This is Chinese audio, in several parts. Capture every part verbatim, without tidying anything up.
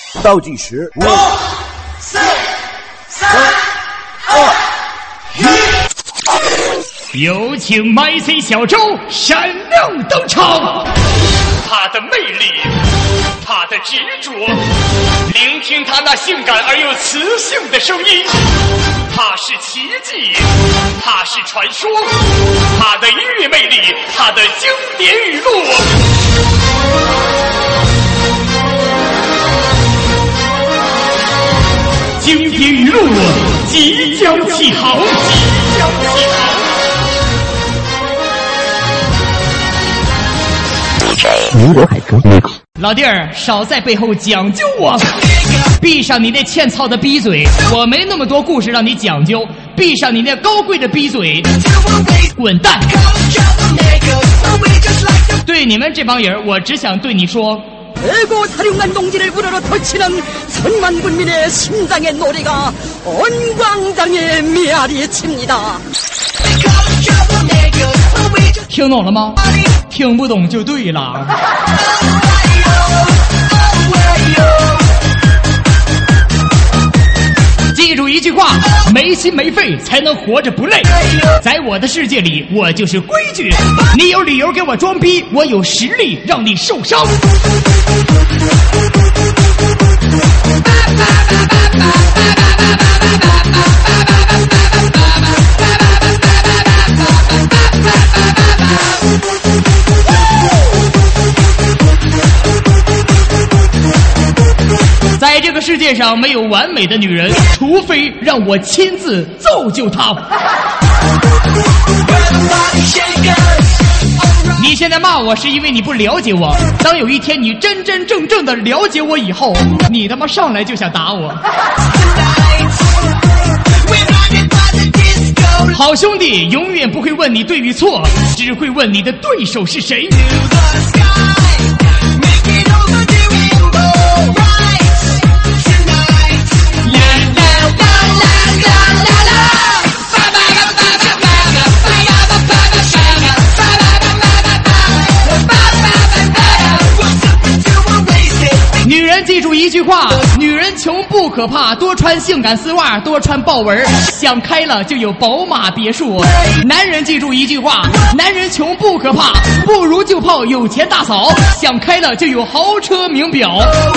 倒计时五、 四、三、二、 一，有请 M C 小周闪亮登场。他的魅力，他的执着，聆听他那性感而又磁性的声音。他是奇迹，他是传说，他的音乐魅力，他的经典语录。经典语录即将起航，即将起航。 民国海歌 mix， 老弟儿，少在背后讲究我！闭上你那欠操的逼嘴，我没那么多故事让你讲究。闭上你那高贵的逼嘴，滚蛋！对你们这帮人，我只想对你说。 대거 사령관 동지를 우러러 터치는 천만 군민의 심장의 노래가 언광장에 메아리칩니다. 听懂了吗？听不懂就对了。记住一句话：没心没肺才能活着不累。在我的世界里，我就是规矩。你有理由给我装逼，我有实力让你受伤。 在这个世界上没有完美的女人，除非让我亲自造就她。你现在骂我是因为你不了解我，当有一天你真真正正的了解我以后，你他妈上来就想打我。好兄弟永远不会问你对与错，只会问你的对手是谁。 女人记住一句话：女人穷不可怕，多穿性感丝袜，多穿豹纹，想开了就有宝马别墅。男人记住一句话：男人穷不可怕，不如就泡有钱大嫂，想开了就有豪车名表。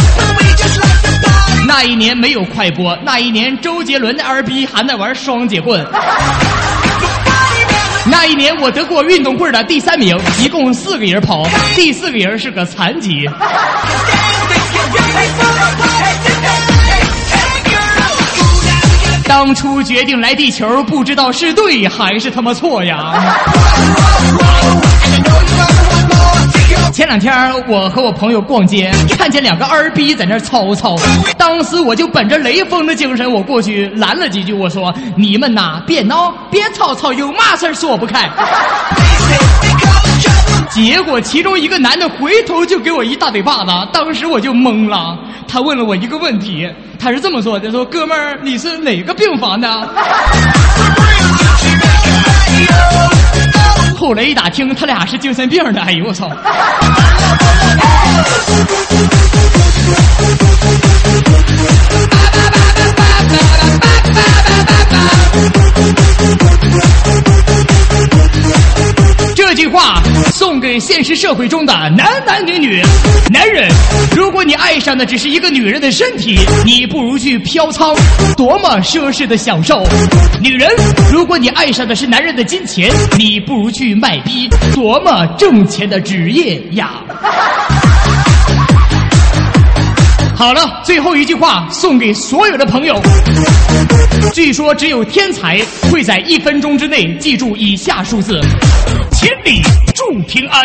那一年没有快播，那一年周杰伦的二逼还在玩双节棍。那一年我得过运动会的第三名，一共四个人跑，第四个人是个残疾。 当初决定来地球，不知道是对还是他妈错呀！前两天我和我朋友逛街，看见两个二逼在那吵吵，当时我就本着雷锋的精神，我过去拦了几句，我说：“你们呐，别闹，别吵吵，有嘛事说不开。” 结果其中一个男的回头就给我一大嘴巴子，当时我就懵了。他问了我一个问题，他是这么说的：“说哥们儿，你是哪个病房的？”后来一打听，他俩是精神病的。哎呦我操！这句话送给现实社会中的男男女女。男人，如果你爱上的只是一个女人的身体，你不如去嫖娼，多么奢侈的享受。女人，如果你爱上的是男人的金钱，你不如去卖逼，多么挣钱的职业呀。好了，最后一句话送给所有的朋友。据说只有天才会在一分钟之内记住以下数字：千里祝平安。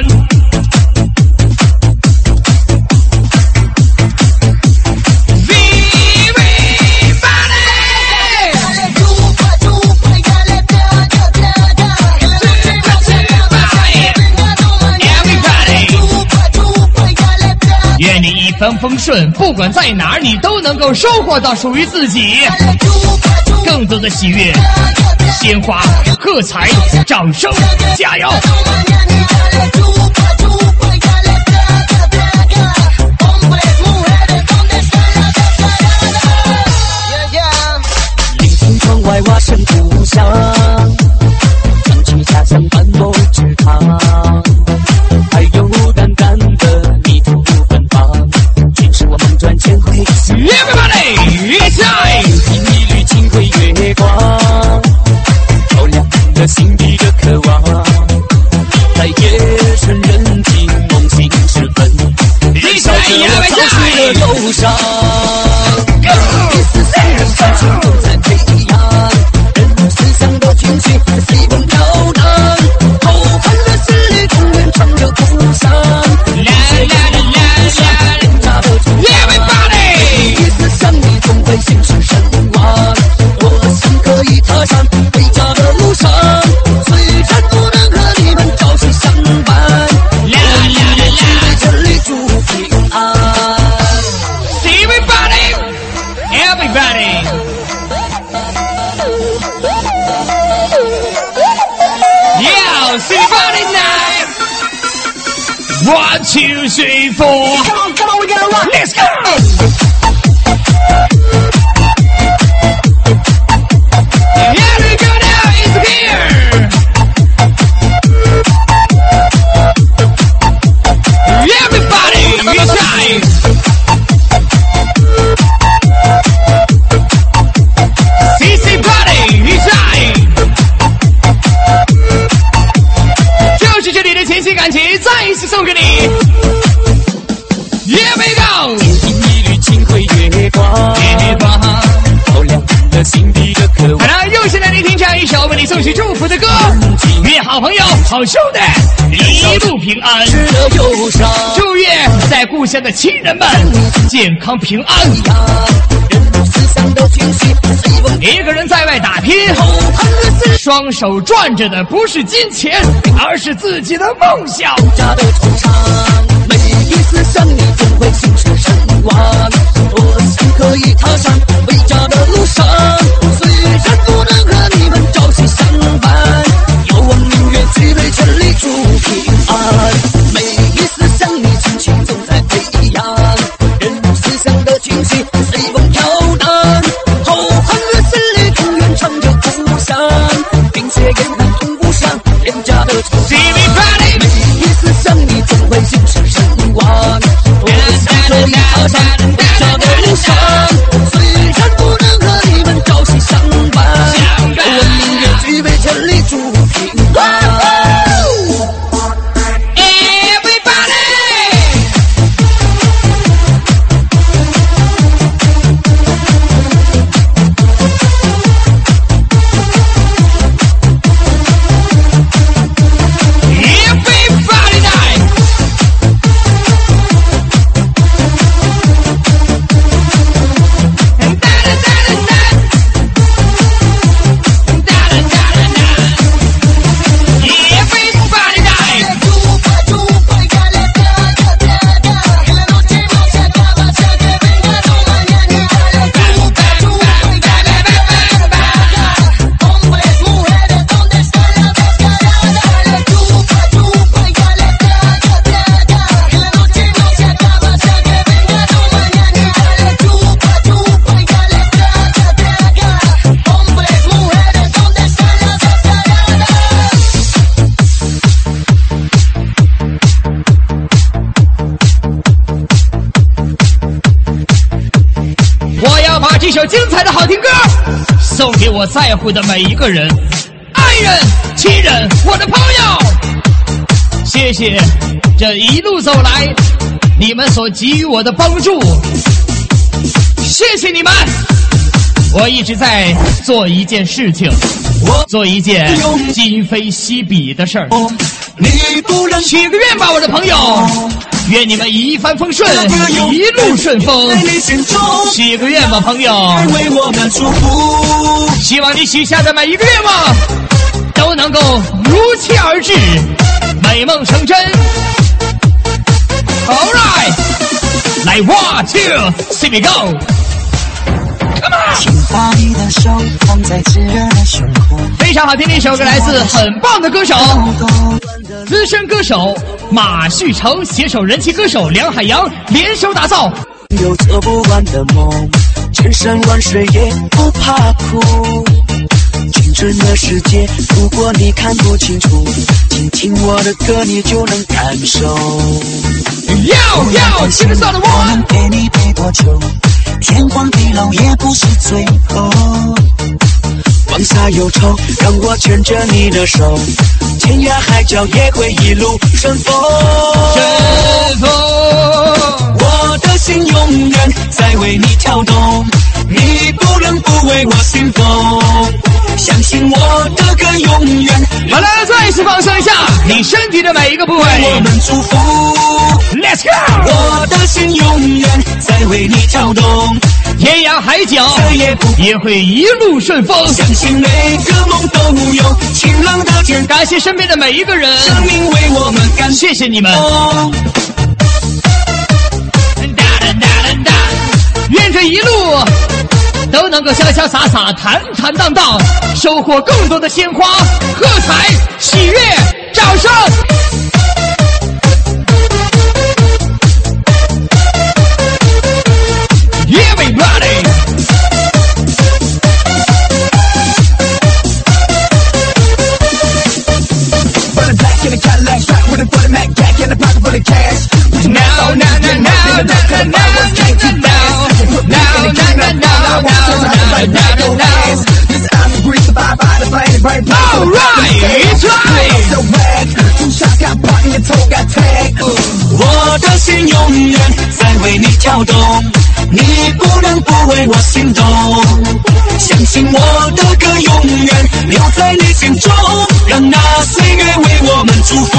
愿你一帆风顺，不管在哪儿，你都能够收获到属于自己更多的喜悦、鲜花、喝彩、掌声，加油！ 摆下了忧伤。一丝三人感情都在培养，人物思想的军旗随风飘荡，后汉的势力永远长留头上。 啦啦啦啦廉价的崇尚 ，Everybody， 一丝想你总会心生神往，我心可以踏上回家的路上，虽然不能和你们朝夕相伴， 啦啦啦啦为这里祝平安。 Everybody， Yeah, City Party Night. One, two, three, four. Come on, come on, we gotta rock. Let's go. Here we go now. It's here. Everybody, inside. City Party inside. 就是这里的千禧感情，再一次送给你。Here we go。 一缕清辉月光， 月光， 照亮了心底的渴望。 好了，又是来聆听这样一首为你送去祝福的歌，愿好朋友、好兄弟一路平安。 是的忧伤， 祝愿在故乡的亲人们健康平安。 人物思想的军旗随风一个人在外打拼，双手转着的不是金钱，而是自己的梦想。 家的惆怅，每一次想你总会心生神往，我心可以踏上回家的路上，虽然不能和你们朝夕相伴，遥望明月举杯千里祝平安。每一次想你亲情总在培养，人物思想的军旗随风飘荡，后汉的势力永远长久故乡，冰雪严寒同不上廉价的惆怅。每一次想你总会心生神往，我想可以踏上回家的路上，虽然不能和你们朝夕相伴，我宁愿举杯千里祝平安。 一首精彩的好听歌送给我在乎的每一个人，爱人、亲人，我的朋友，谢谢这一路走来你们所给予我的帮助，谢谢你们。我一直在做一件事情，做一件今非昔比的事儿。许个愿吧，我的朋友，愿你们一帆风顺，一路顺风。许个愿吧，朋友，希望你许下的每一个愿望都能够如期而至，美梦成真。All right， 来 one two three go。 请把你的手放在炙热的胸口。 非常好听的一首歌，来自很棒的歌手，资深歌手马旭成携手人气歌手梁海洋联手打造。 有做不完的梦，千山万水也不怕苦。青春的世界，如果你看不清楚，请听我的歌，你就能感受。 要要，听得到的我能陪你陪多久？天荒地老也不是最后。放下忧愁，让我牵着你的手，天涯海角也会一路顺风。 顺风。 我的永远在为你跳动，你不能不为我心动，相信我的歌永远。 好了，再次放松一下你身体的每一个部位， 我们祝福 Let's go。 我的心永远在为你跳动， 天涯海角也会一路顺风， 相信每个梦都有晴朗的天。 感谢身边的每一个人， 生命为我们感动， 谢谢你们。愿这一路都能够潇潇洒洒、坦坦荡荡，收获更多的鲜花、喝彩、喜悦、掌声。Everybody。Now, now, now, now, now, now, now, now, now, now, now, now, now. All right, it's right. 我的心永远在为你跳动，你不能不为我心动，相信我的歌永远留在你心中，让那岁月为我们祝福。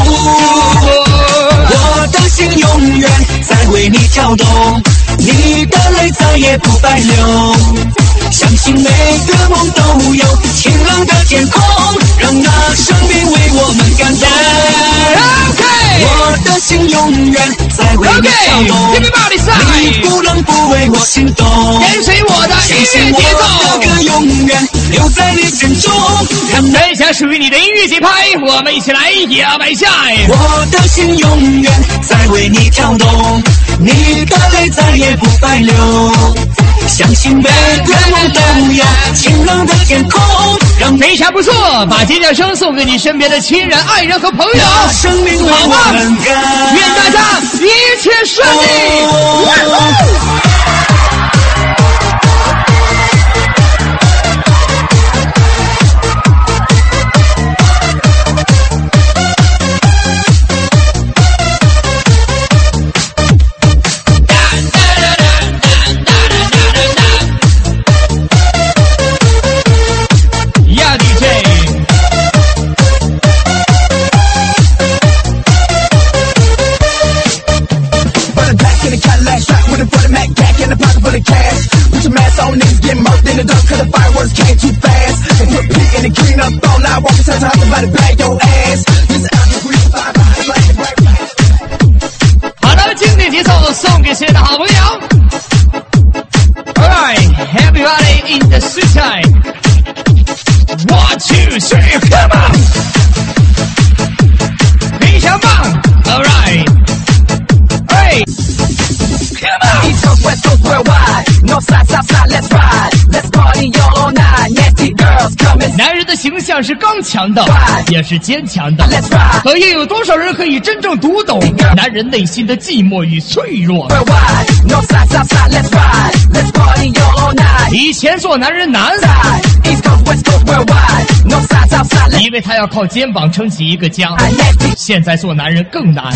我的心永远在为你跳动，你的泪再也不白流，相信每个梦都有晴朗的天空，让那生命为我们感动。 Okay. 我的心永远在为你跳动， Okay. 你不能不为我心动， 跟随我的音乐节奏， 我的歌永远留在你心中，让分享属于你的音乐节拍，我们一起来摇摆下。 我的心永远在为你跳动，你的泪再也不白流，相信每个梦都有晴朗的天空，让非常不错，把尖叫声送给你身边的亲人、爱人和朋友， 生命为好吗？ 我们干， 愿大家一切顺利。 哦好了，经典节奏送给所有的好朋友。Alright, everybody in the suit time. One, two, three, come on. 非常棒。Alright. Hey. Come on. East Coast, West Coast, worldwide. North side, South side, let's ride. Let's party all night. Nasty girls coming. 男人的形象是刚强的，也是坚强的。 Let's ride. 可又有多少人可以真正读懂男人内心的寂寞与脆弱？ Worldwide. North side, South side, let's ride. Let's party all night. 以前做男人难， East Coast, West Coast, worldwide. North side, South side, let's 因为他要靠肩膀撑起一个家。 ride. 现在做男人更难，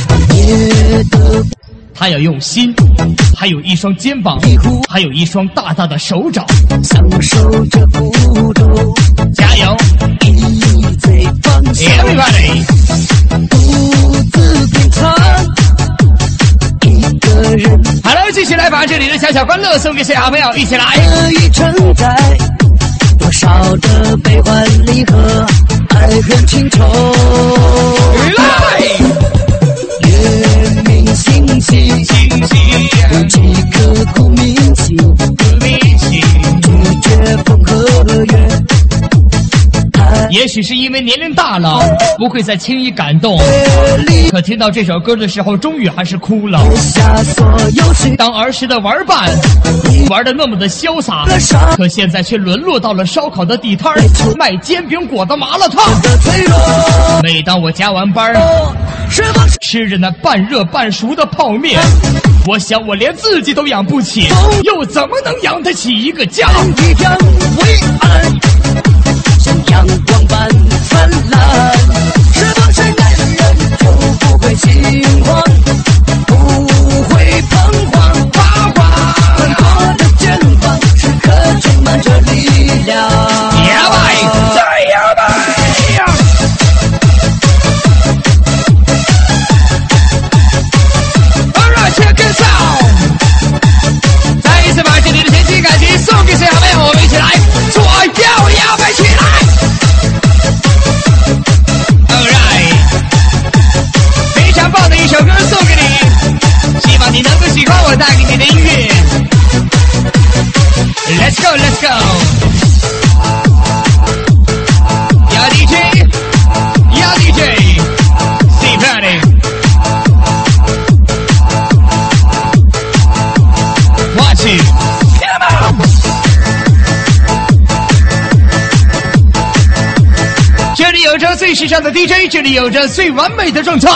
他要用心，还有一双肩膀，还有一双大大的手掌。 享受着孤独， 加油一醉方休， ，Everybody！ 独自品尝一个人。 好了，继续来把这里的小小欢乐送给所有好朋友，一起来。 可以承载多少的悲欢离合，爱恨情仇。 来， 月明星稀， 星稀有几刻骨铭心， 一起。 拒绝风和月。 也许是因为年龄大了，不会再轻易感动。可听到这首歌的时候，终于还是哭了。 下所有事， 当儿时的玩伴玩的那么的潇洒，可现在却沦落到了烧烤的地摊儿，卖煎饼果子麻辣烫。 的脆弱， 每当我加完班， 是否是吃着那半热半熟的泡面，我想我连自己都养不起，又怎么能养得起一个家？ 一片灰暗，像阳光般灿烂。是否是男人就不会心慌，不会彷徨？ 花花最时尚的 D J， 这里有着最完美的状态，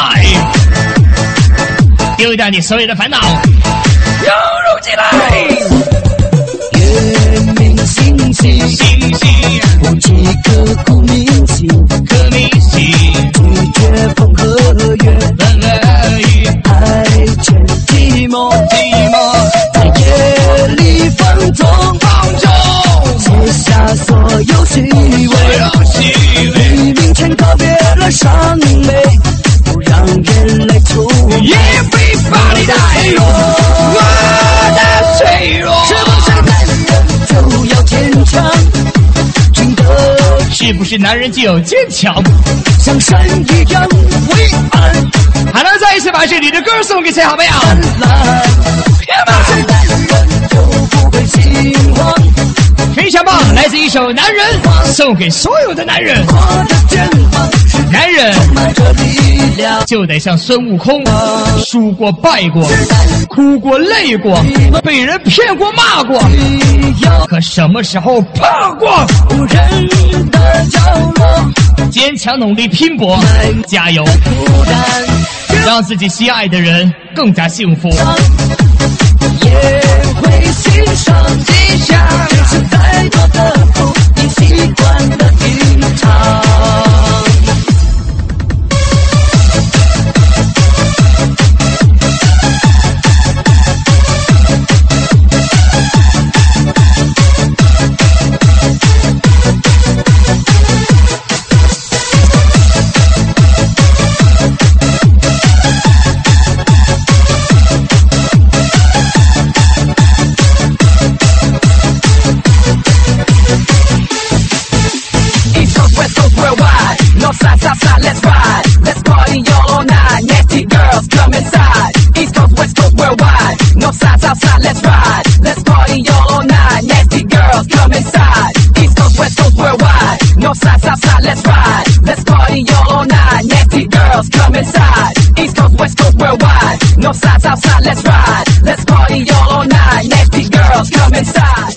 丢掉你所有的烦恼，融入进来。 月明星稀， 星稀， 不及刻骨铭心， 刻铭心， 拒绝风和月， 风和雨， 爱倦寂寞， 寂寞， 在夜里放纵， 放纵， 卸下所有虚伪， 虚伪， 黎明前告别了伤悲，不让眼泪出卖。 Everybody 的脆弱，我的脆弱， 是不是男人就要坚强？真的是不是男人就有坚强？ 像山一样伟岸。 还能再一次把这里的歌送给谁好朋友？ 是男人就不会心慌。 非常棒，来自一首《男人》，送给所有的男人。 我的肩膀是男人满着力量， 就得像孙悟空，输过、败过，哭过、累过，被人骗过、骂过，可什么时候怕过？ 无人的角落， 坚强努力拼搏，加油！ 孤单让自己心爱的人更加幸福。 也会欣赏， 欣赏是再多的苦，你习惯的品尝。Let's ride, let's party all night. Nasty girls, come inside. East Coast, West Coast, worldwide. North side, South side, let's ride. Let's party all night. Nasty girls, come inside. East Coast, West Coast, worldwide. North side, South side, let's ride. Let's party all night. Nasty girls, come inside. East Coast, West Coast, worldwide. North side, South side, let's ride. Let's party all night. Nasty girls, come inside.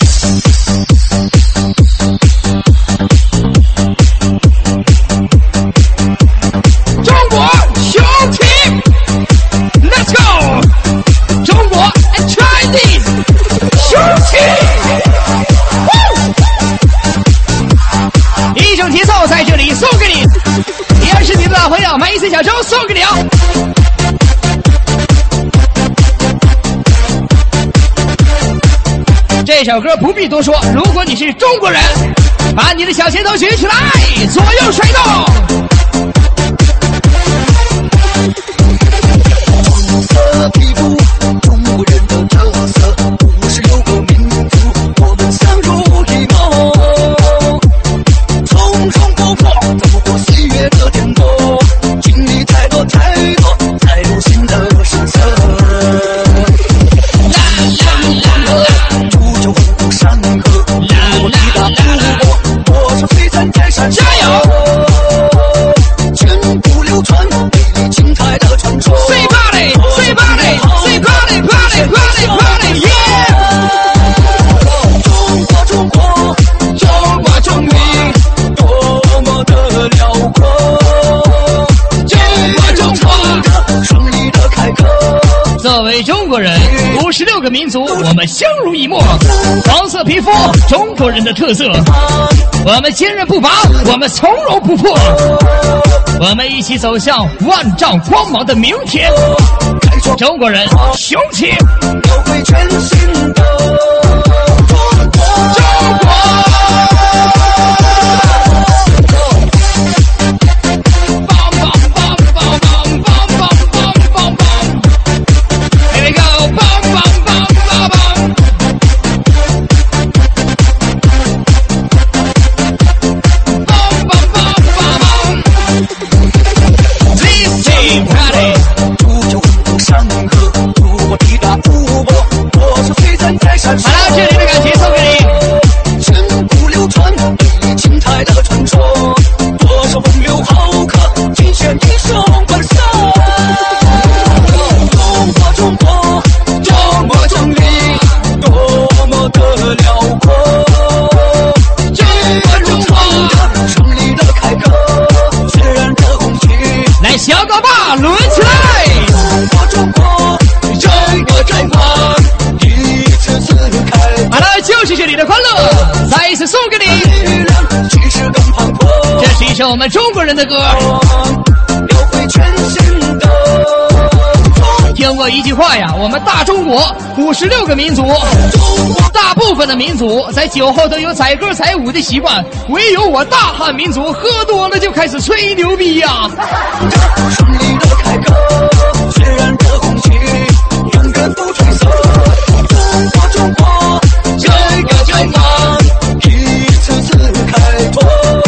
里送给你，也是你的老朋友梅森小周送给你哦。这首歌不必多说，如果你是中国人，把你的小拳头举起来，左右甩动。 黄色皮肤，中国人的特色，五十六个民族，我们相濡以沫，从容不迫，走过岁月的颠簸，经历太多太多，才有新的声色。啦啦啦啦，煮酒红红山河，我力大不过，多少璀璨在闪耀。加油！千古流传，美丽青苔的传说。 Say party, say party, say party, party, party, party, yeah！ 中国，中国，中华中民，多么的辽阔！中华，中华，胜利的凯歌。 作为中国人，五十六个民族，我们相濡以沫。黄色皮肤，中国人的特色。我们坚韧不拔，我们从容不迫。我们一起走向万丈光芒的明天。中国人，雄起！ 有会全新的中国， 中国。好了，这里的感情送给你。 千古流传，美丽青苔的传说，多少风流豪客，尽显英雄本色。中国，中国，中国中民，多么的辽阔。中国，中华，胜利的凯歌，自然 Rise 送给你。 力量气势更磅礴， 这是一首我们中国人的歌。 描绘全新的。 听过一句话呀，我们大中国五十六个民族，大部分的民族在酒后都有载歌载舞的习惯，唯有我大汉民族喝多了就开始吹牛逼呀、啊。 胜利的凯歌，血染着红旗，勇敢不褪色。中国，中国，这个解放一次次开拓，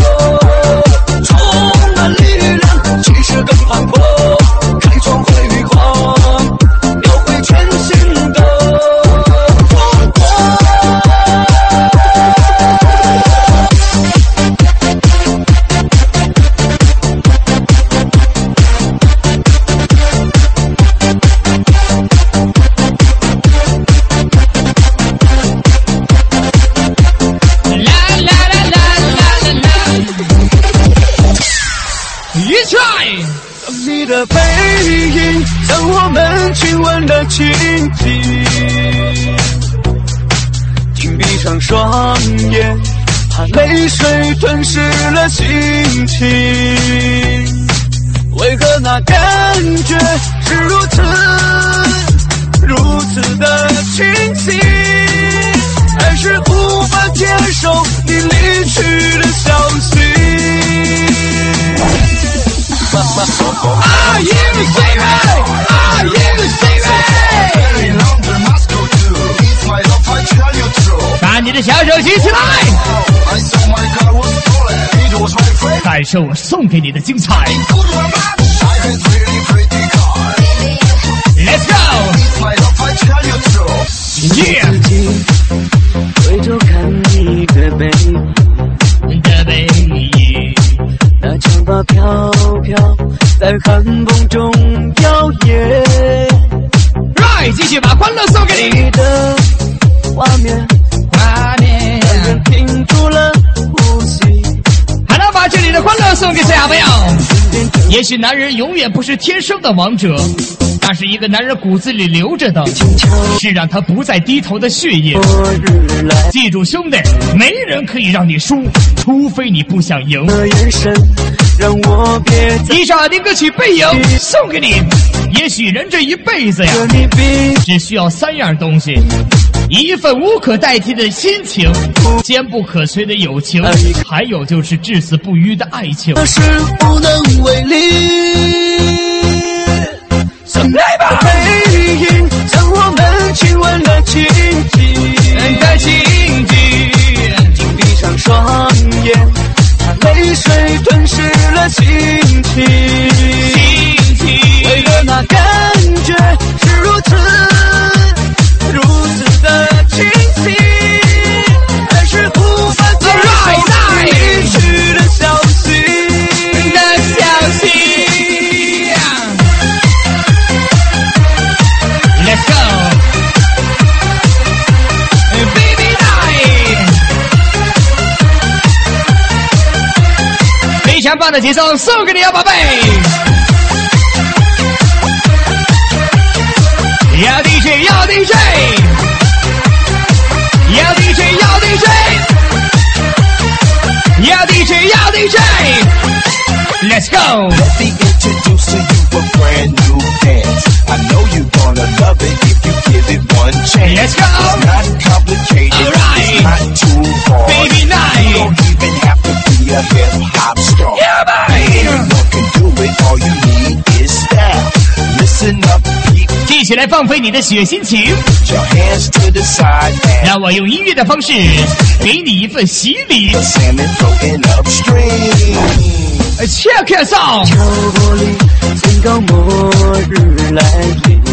充满力量，气势更磅礴，开创辉煌。你的背影像我们亲吻的情景，紧闭上双眼，怕泪水吞噬了心情。为何那感觉是如此如此的清晰，还是无法接受你离去的消息。Are you serious? Are you serious? 把你的小手举起来，感受我送给你的精彩。Let's go! Yeah! 回头看你的背影，的背影，那长发飘飘在寒风中摇曳。Right， 继续把欢乐送给你。你的画面，画面，让人停住了呼吸。还能把这里的欢乐送给小朋友。也许男人永远不是天生的王者，那是一个男人骨子里留着的，是让他不再低头的血液。记住兄弟，没人可以让你输，除非你不想赢。让我别一首好听歌曲《背影》送给你。也许人这一辈子呀，只需要三样东西：一份无可代替的亲情，坚不可摧的友情，还有就是至死不渝的爱情。可是无能为力。来吧，背影像我们亲吻的情景，的情景，紧闭上双眼，怕泪水吞噬了心情。心情，为了那感觉是如此如此的清晰，还是无法接受你离去的消息的消息。Let's go, baby night， 非常棒的节奏送给你啊，宝贝！要 D J， 要 D J， 要 D J， 要 D J， 要 D J， 要 D J。Let's go. Let me introduce to you a brand new dance. I know you're gonna love it if you give it one chance. Let's go. It's not complicated. All right. It's not too hard. Baby night. You don't even have to be a hip hop star. Yeah, baby. Anyone can do it. All you need is style. Listen up, people. 一起来放飞你的血心情。 Put your hands to the side and 让我用音乐的方式给你一份洗礼。 salmon floating upstream. Check it out。 敲玻璃，宣告末日来临。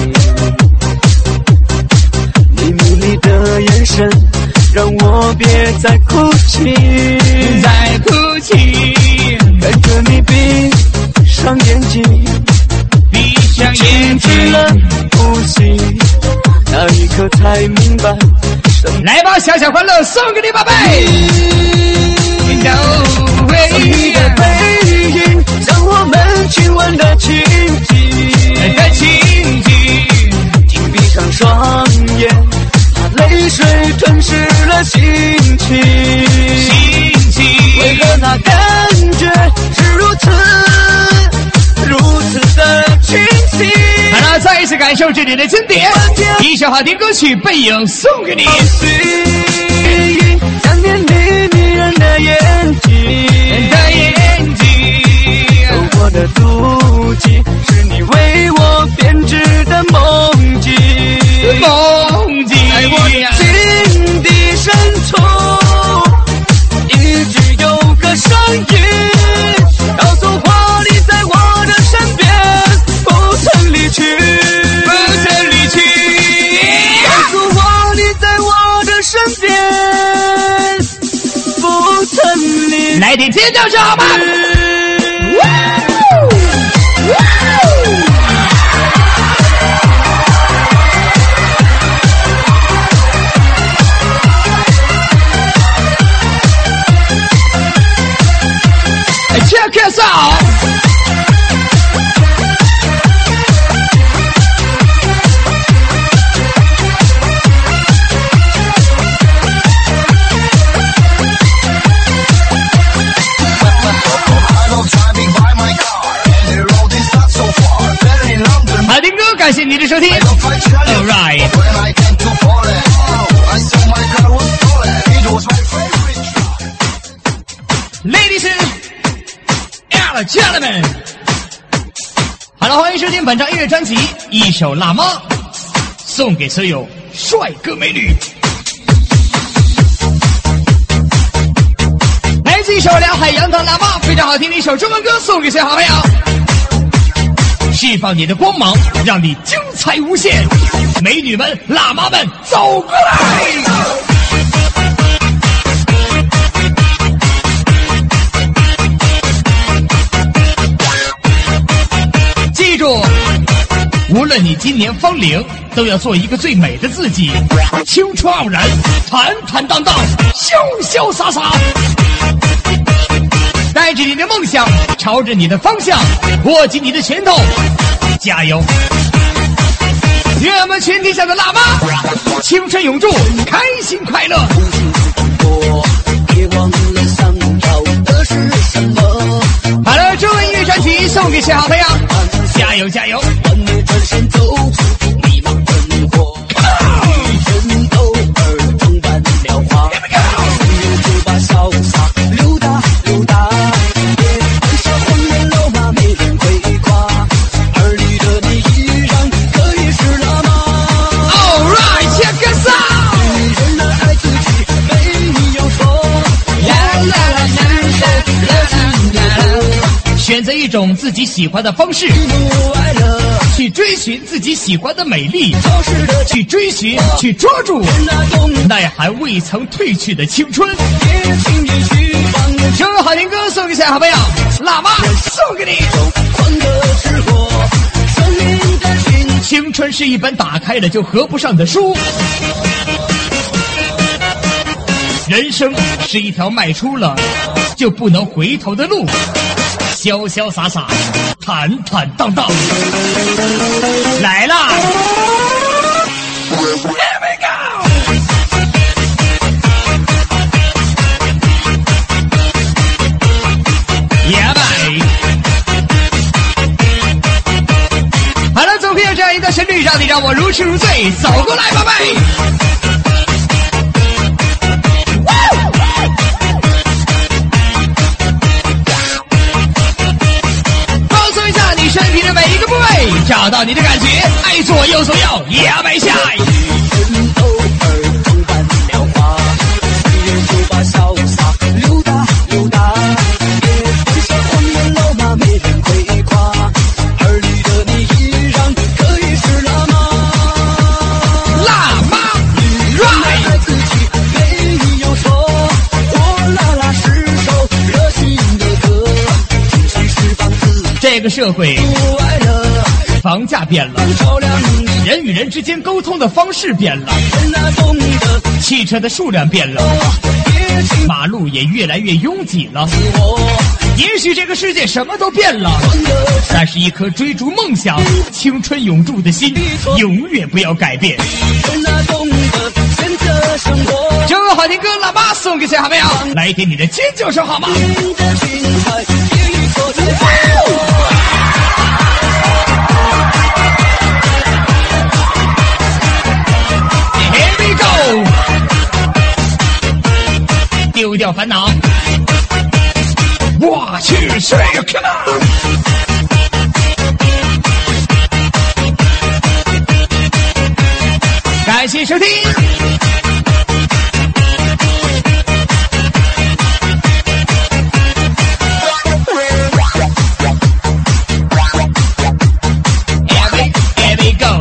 你迷离的眼神，让我别再哭泣， 再哭泣。 看着你闭上眼睛， 闭上眼睛， 停止了呼吸，那一刻才明白。 来吧，小小欢乐送给你，宝贝。No way。 你的背影像我们亲吻的情景， 的情景， 紧闭上双眼，怕泪水吞噬了心情， 心情为何那感觉是如此如此的清晰？ 好了，再一次感受这里的经典，一首好听歌曲《背影》送给你。 想念你迷人的眼睛， 的眼睛， 走过的足迹是你为我编织的梦境， 梦境在我的心底深处，一直有个声音告诉我你在我的身边，不曾离去， 不曾离去， 告诉我你在我的身边，不曾离去。 来点尖叫声好吗？Check us out！ 好听歌，感谢你的收听。All right。Ladies and gentlemen， 好了，欢迎收听本张音乐专辑《一首辣妈》，送给所有帅哥美女。来自一首梁海洋的辣妈，非常好听的一首中文歌，送给所有好朋友。释放你的光芒，让你精彩无限。美女们、辣妈们，走过来！记住，无论你今年芳龄，都要做一个最美的自己，青春盎然，坦坦荡荡，潇潇洒洒，带着你的梦想，朝着你的方向，握紧你的拳头，加油！愿我们全天下的辣妈青春永驻，开心快乐。 别忘了想要的是什么。 好了，中文音乐专辑送给谁好朋友？加油加油！ 让你转身走出迷茫生活，人都耳中般了花，就把潇洒溜达溜达，别按下黄门老马没人会夸，耳里的你依然可以是辣妈。 All right， check us out。 女人的爱自己没有错，啦啦啦啦啦啦啦， 选择一种自己喜欢的方式，去追寻自己喜欢的美丽，去追寻，去捉住耐寒未曾褪去的青春。这首好听歌送给小好朋友，辣妈送给你。青春是一本打开了就合不上的书，人生是一条迈出了就不能回头的路，潇潇洒洒，坦坦荡荡，来啦 ！Here we go！ Yeah, boy！ 好了，总会有这样一段旋律，让你让我如痴如醉。走过来，宝贝。身体的每一个部位，找到你的感觉，爱左右左右，压摆下。 人都耳中般了花，就把潇洒溜达溜达，别按下黄门老马没人会夸，耳里的你依然可以是辣妈。 辣妈 ，right。 爱自己没有错，我辣辣是首热情的歌，情绪释放自己。 这个社会，房价变了，人与人之间沟通的方式变了，汽车的数量变了，马路也越来越拥挤了。也许这个世界什么都变了，但是一颗追逐梦想、青春永驻的心，永远不要改变。这个好听歌，喇叭送给谁好没有？来点你的尖叫声好吗？ 丢掉烦恼，我去睡 ，Come on！ 感谢收听。Here we, here we go。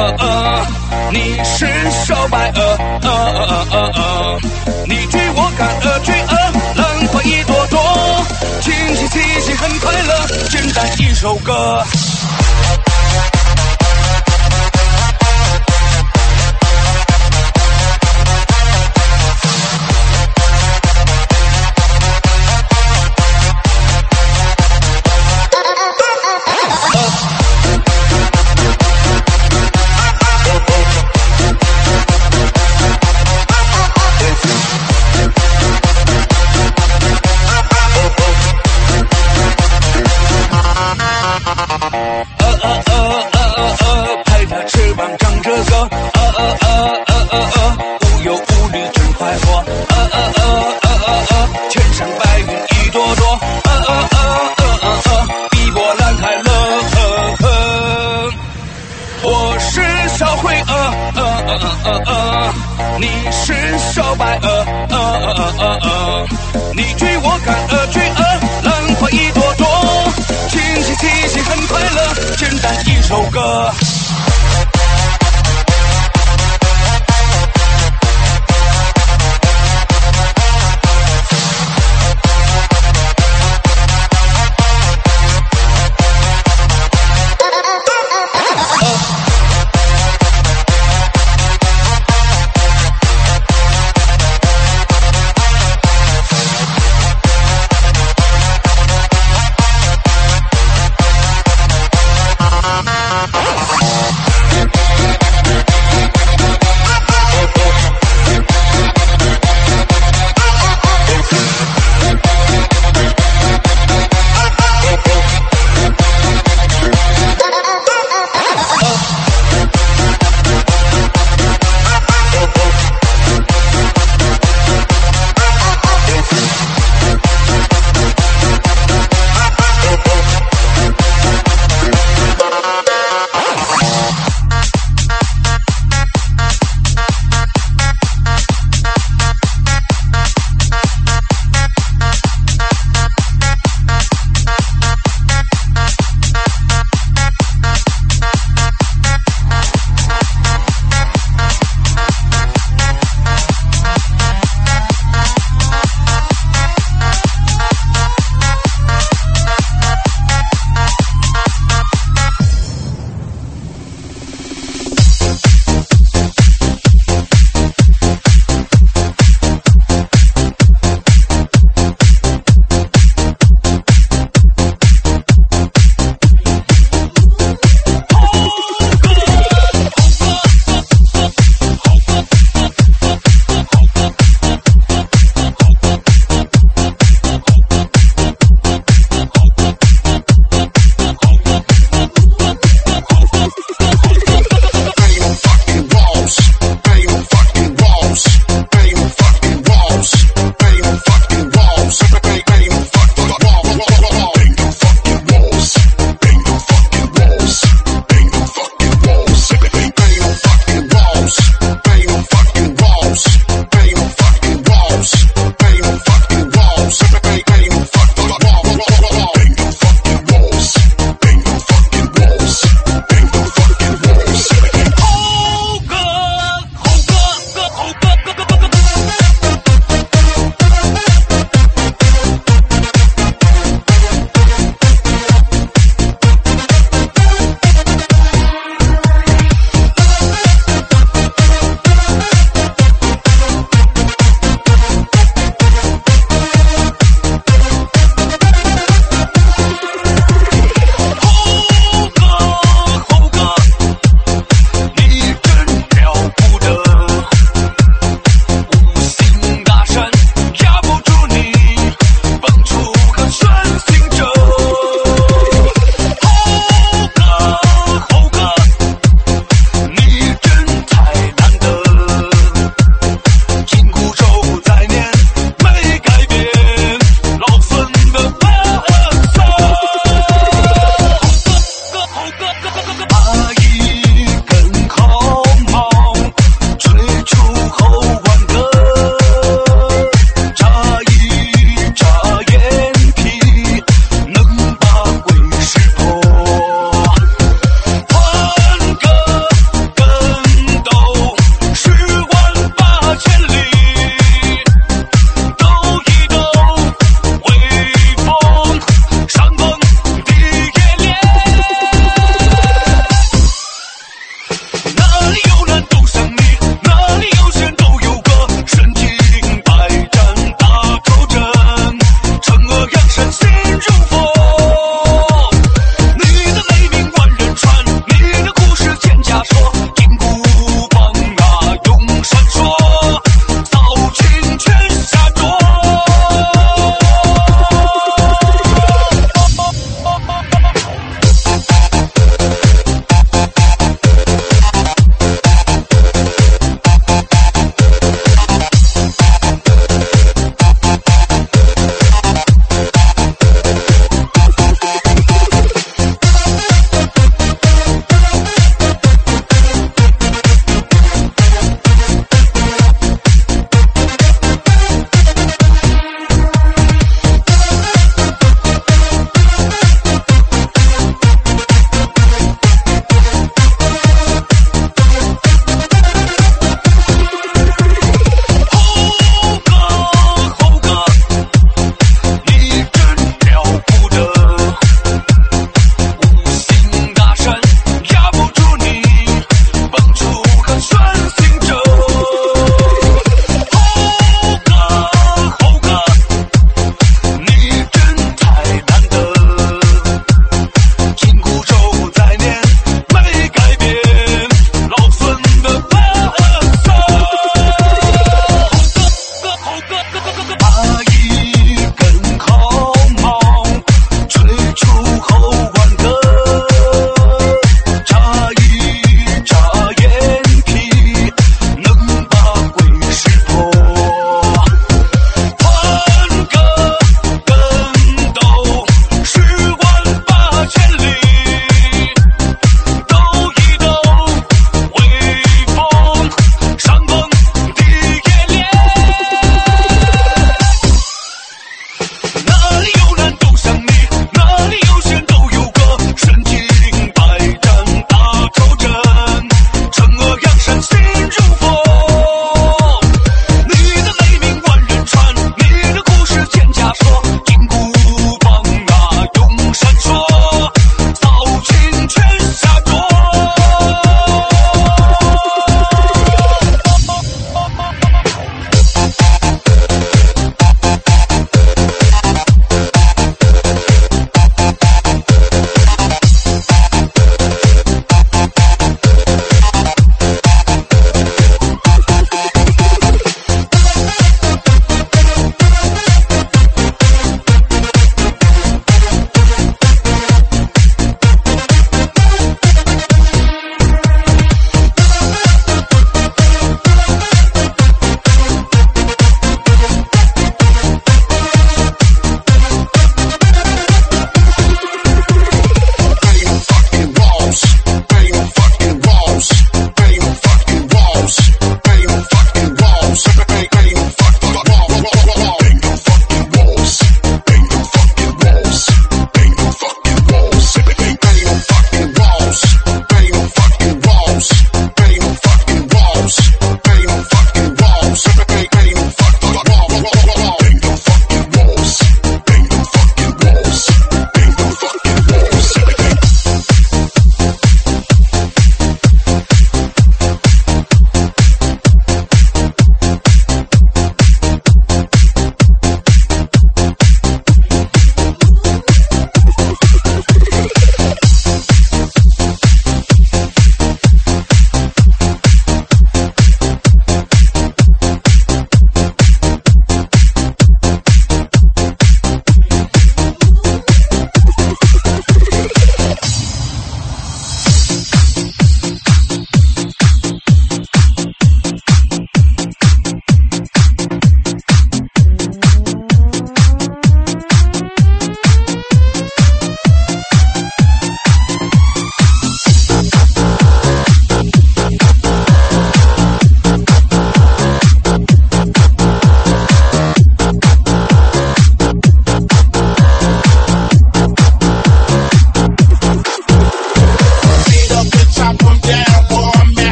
呃呃，你是小白鹅，呃呃呃呃，你追我赶鹅追鹅，浪花一朵朵，清清晰晰很快乐，简单一首歌。你是小白鹅，呃呃呃呃，你追我赶鹅追鹅，浪花一朵朵，清清晰晰很快乐，简单一首歌。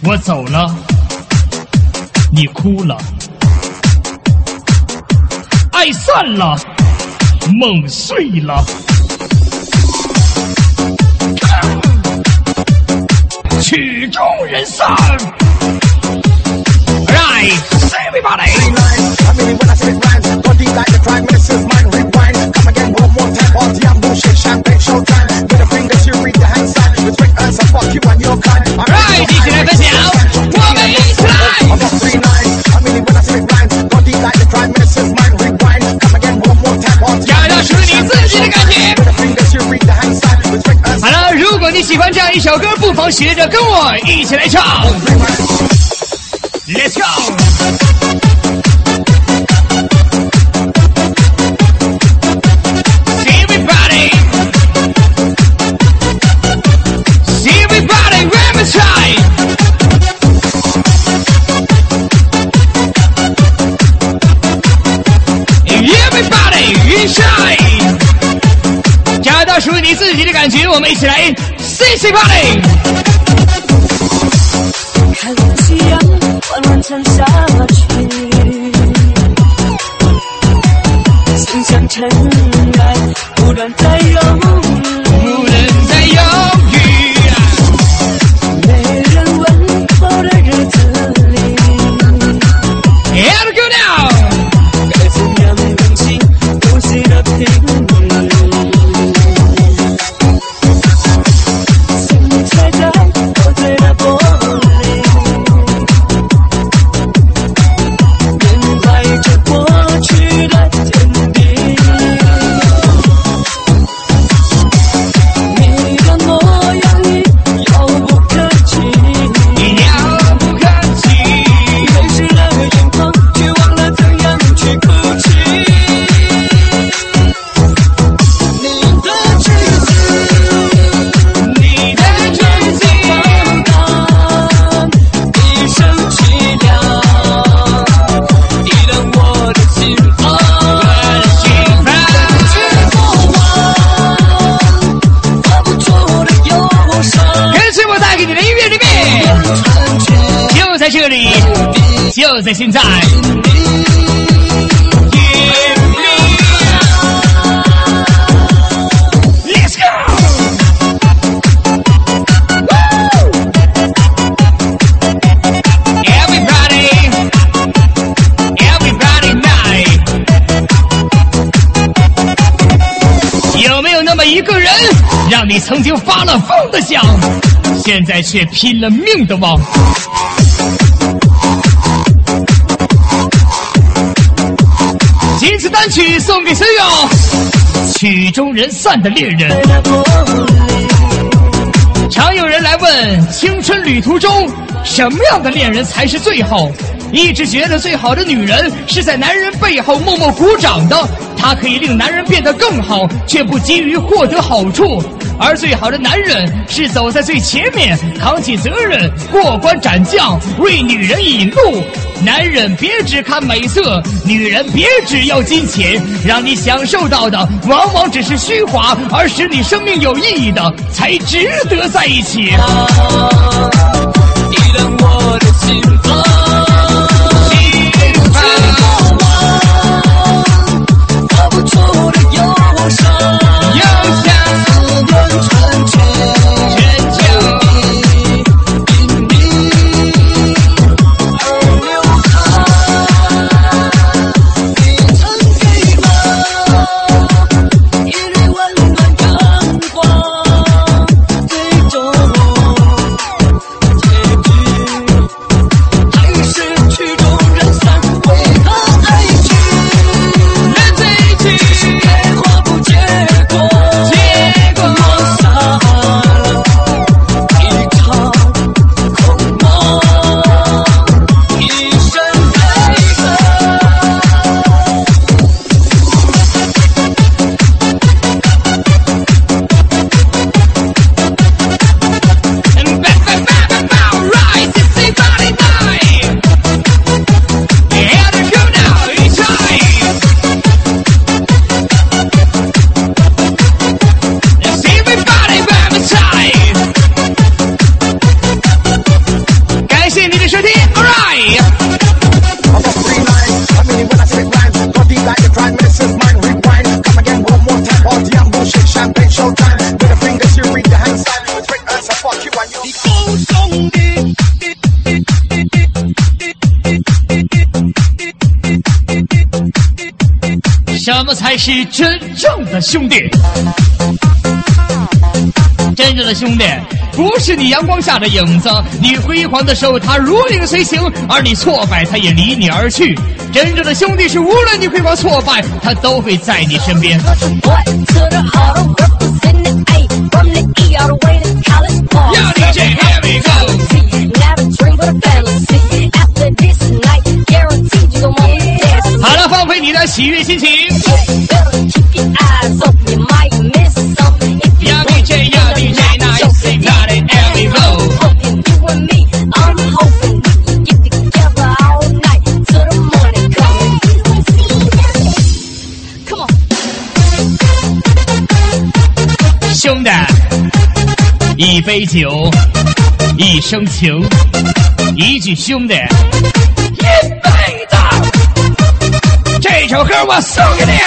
我走了，你哭了，爱散了，梦碎了。曲终人散。Right, everybody. I mean, when I spit rhymes, go deep like the prime minister's mind. Rewind, come again one more time. Party and bullshit, champagne showtime. With a fingers, you read the hand side. With quick answer, fuck you and your kind. Right, 一起来分享，我们一起来。 I'm not three nine. I mean, when I spit rhymes, go deep like the prime minister's mind. Rewind, come again one more time. Party 找到属于你自己的感觉。 with a fingers, you read the hand side. With quick answer. 好了，如果你喜欢这样一首歌，不妨学着跟我一起来唱。Let's go. Everybody, everybody, let me try. Everybody, inside. 找到属于你自己的感觉，我们一起来 ，C C Party。 看夕阳缓缓沉下去，心像尘埃，不断在犹豫， 不能再犹豫。 没人问候的日子里， Here we go now。 该怎样更新呼吸的频率？心踩在破碎的玻璃。 过去的坚定，你的模样已遥不可及， 遥不可及。 泪湿了眼眶，却忘了怎样去哭泣。你的句子，你的句子，放荡，一声凄凉。 在这里，就在现在。Let's go! Everybody, everybody night. 有没有那么一个人，让你曾经发了疯的想，现在却拼了命的忘？ 今次单曲送给所有曲终人散的恋人。常有人来问，青春旅途中什么样的恋人才是最好？一直觉得最好的女人是在男人背后默默鼓掌的，她可以令男人变得更好，却不急于获得好处。而最好的男人是走在最前面，扛起责任，过关斩将，为女人引路。男人别只看美色，女人别只要金钱，让你享受到的往往只是虚华，而使你生命有意义的才值得在一起。 依然我的心房。 什么才是真正的兄弟？真正的兄弟，不是你阳光下的影子，你辉煌的时候他如影随形，而你挫败他也离你而去。真正的兄弟是无论你辉煌挫败，他都会在你身边。 Yeah, D J, here we go. 好了，放飞你的喜悦心情。 Yeah, D J, yeah, D J, now you say got it, here we go. I'm hoping we can get together all night till the morning comes. Come on. 兄弟，一杯酒，一生情，一句兄弟，一辈子。这首歌我送给你。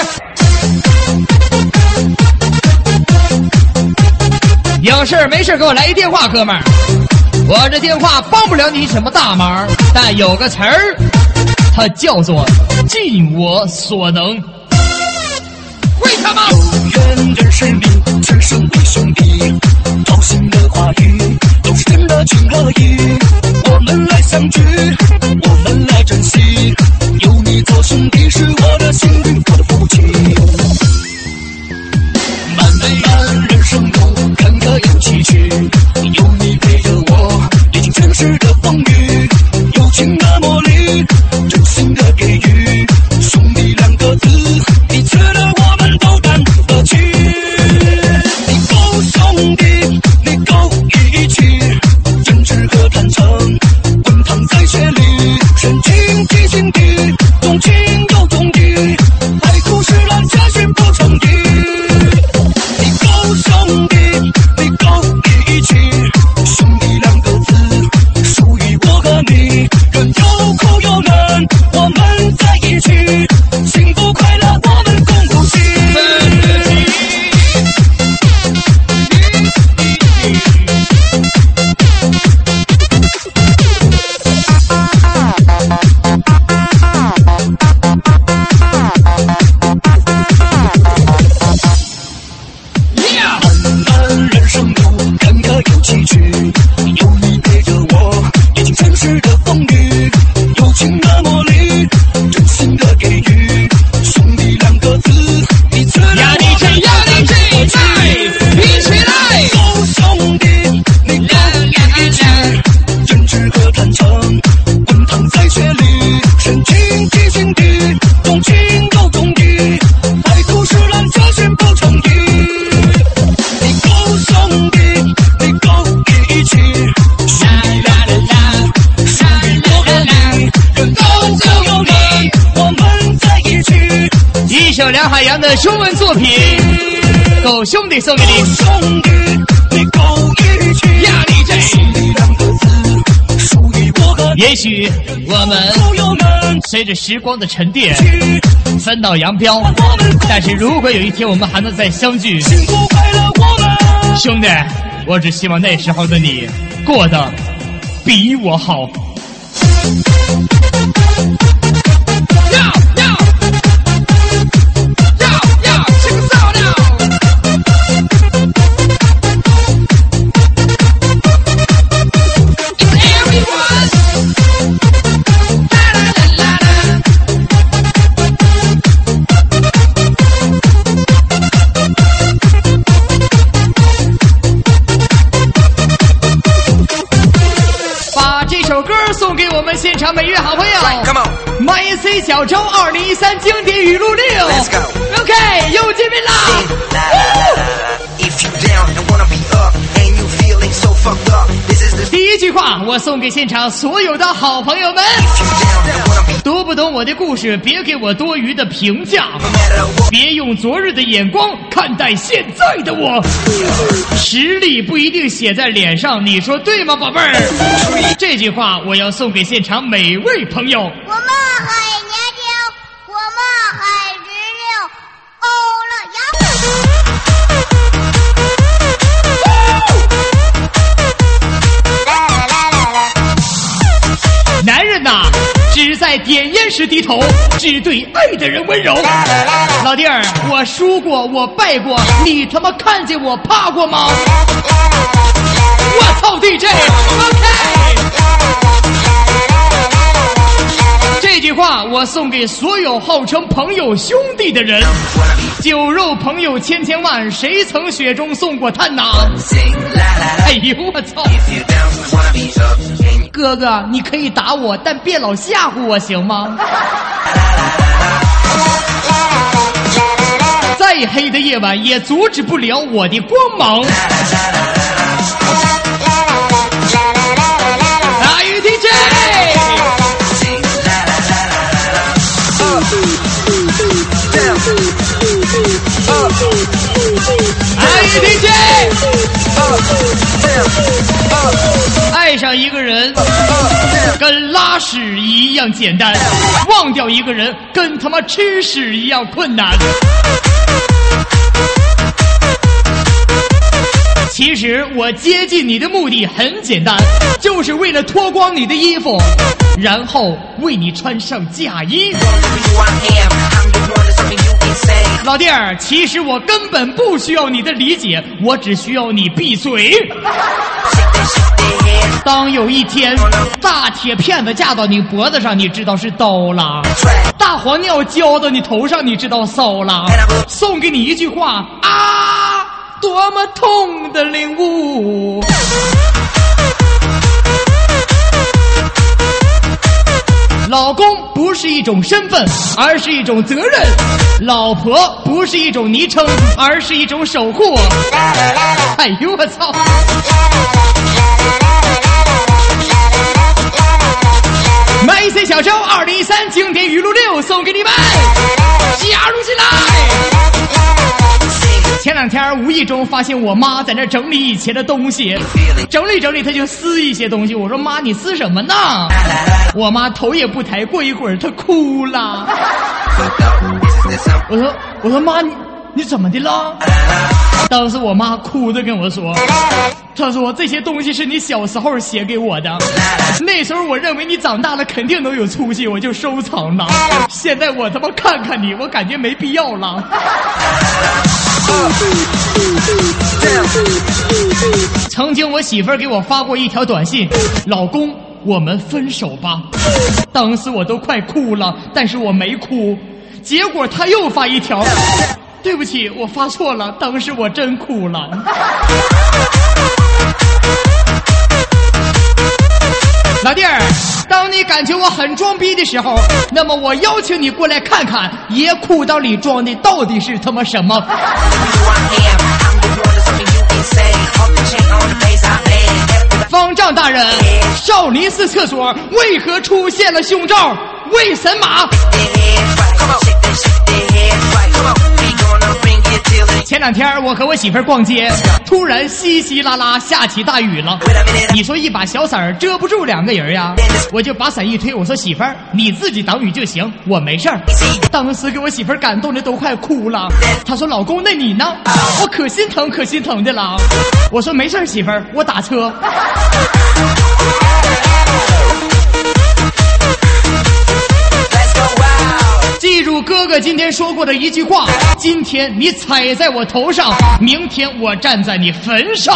有事没事给我来一电话，哥们儿。我这电话帮不了你什么大忙，但有个词儿，它叫做尽我所能。会他吗？ 有缘人是你，此生为兄弟，掏心的话语都是真的情和义。我们来相聚，我们来珍惜，有你做兄弟是我的幸运，我的福气。漫漫人生中坎坷又崎岖，有你陪着我，历经尘世的风雨，友情的魔力，真心的给予，兄弟两个字，你值得我们都担得起。你够兄弟，你够义气，真挚和坦诚，滚烫在血里，深情即心底，动情又动地，爱哭是烂下心不成敌。你够兄弟，你够义气，兄弟两个字属于我和你，任有苦有难，我们在一起，幸福快乐我们共呼吸。漫漫人生路，坎坷又崎岖，有你陪着我，历经尘世的风雨，友情的魔力，真心的给予，兄弟两个字，你值得呀你这呀你这来一起来够兄弟，你够义气，真挚和坦诚，滚烫在血里，深情即心底，动情又动地，爱哭是烂下心不成敌。你够兄弟，你够义气，兄弟两个字，属于我和你，任有苦有难，我们在一起。 一首梁海洋的中文作品《狗兄弟》送给你。 兄弟，你够义气， 呀你这兄弟两个字，属于我和你， 也许我们苦有难， 随着时光的沉淀分道扬镳，但是如果有一天我们还能再相聚， 幸福快乐我们。 兄弟，我只希望那时候的你过得比我好。送给我们现场每位好朋友 ，My C 小周二零一三经典语录六 ，Let's go，OK， 又见面啦！第一句话，我送给现场所有的好朋友们。读不懂我的故事，别给我多余的评价，别用昨日的眼光看待现在的我。实力不一定写在脸上，你说对吗，宝贝儿？这句话我要送给现场每位朋友。 我们很年轻，我们很直溜，欧了呀！ 男人呐，只在在点烟时低头，只对爱的人温柔。老弟儿，我输过，我败过，你他妈看见我怕过吗？我操 D J OK。这句话我送给所有号称朋友兄弟的人。酒肉朋友千千万，谁曾雪中送过炭呐？哎呦我操！哥哥，你可以打我，但别老吓唬我，行吗？再黑的夜晚也阻止不了我的光芒。大鱼 D J。爱 D J， 爱上一个人跟拉屎一样简单，忘掉一个人跟他妈吃屎一样困难。其实我接近你的目的很简单，就是为了脱光你的衣服，然后为你穿上嫁衣。老弟儿，其实我根本不需要你的理解，我只需要你闭嘴。当有一天大铁片子架到你脖子上，你知道是刀了；大黄尿浇到你头上，你知道骚了。送给你一句话啊，多么痛的领悟。老公不是一种身份，而是一种责任；老婆不是一种昵称，而是一种守护。哎呦我操！麦 C 小周二零一三经典语录六送给你们，加入进来。前两天无意中发现我妈在那整理以前的东西，整理整理她就撕一些东西。我说妈，你撕什么呢？我妈头也不抬，过一会儿她哭了。我说我说妈，你你怎么的了？当时我妈哭着跟我说，她说这些东西是你小时候写给我的，那时候我认为你长大了肯定能有出息，我就收藏了。现在我他妈看看你，我感觉没必要了。曾经我媳妇儿给我发过一条短信，老公我们分手吧。当时我都快哭了，但是我没哭。结果她又发一条，对不起我发错了，当时我真哭了。老弟儿，当你感觉我很装逼的时候，那么我邀请你过来看看爷裤裆里装的到底是他妈什么。方丈大人，少林寺厕所为何出现了胸罩？为神马。前两天我和我媳妇儿逛街，突然稀稀拉拉下起大雨了。你说一把小伞遮不住两个人呀，我就把伞一推，我说媳妇儿你自己挡雨就行，我没事儿。当时给我媳妇儿感动的都快哭了。她说老公那你呢？我可心疼可心疼的了。我说没事儿媳妇儿，我打车。记住哥哥今天说过的一句话，今天你踩在我头上，明天我站在你坟上。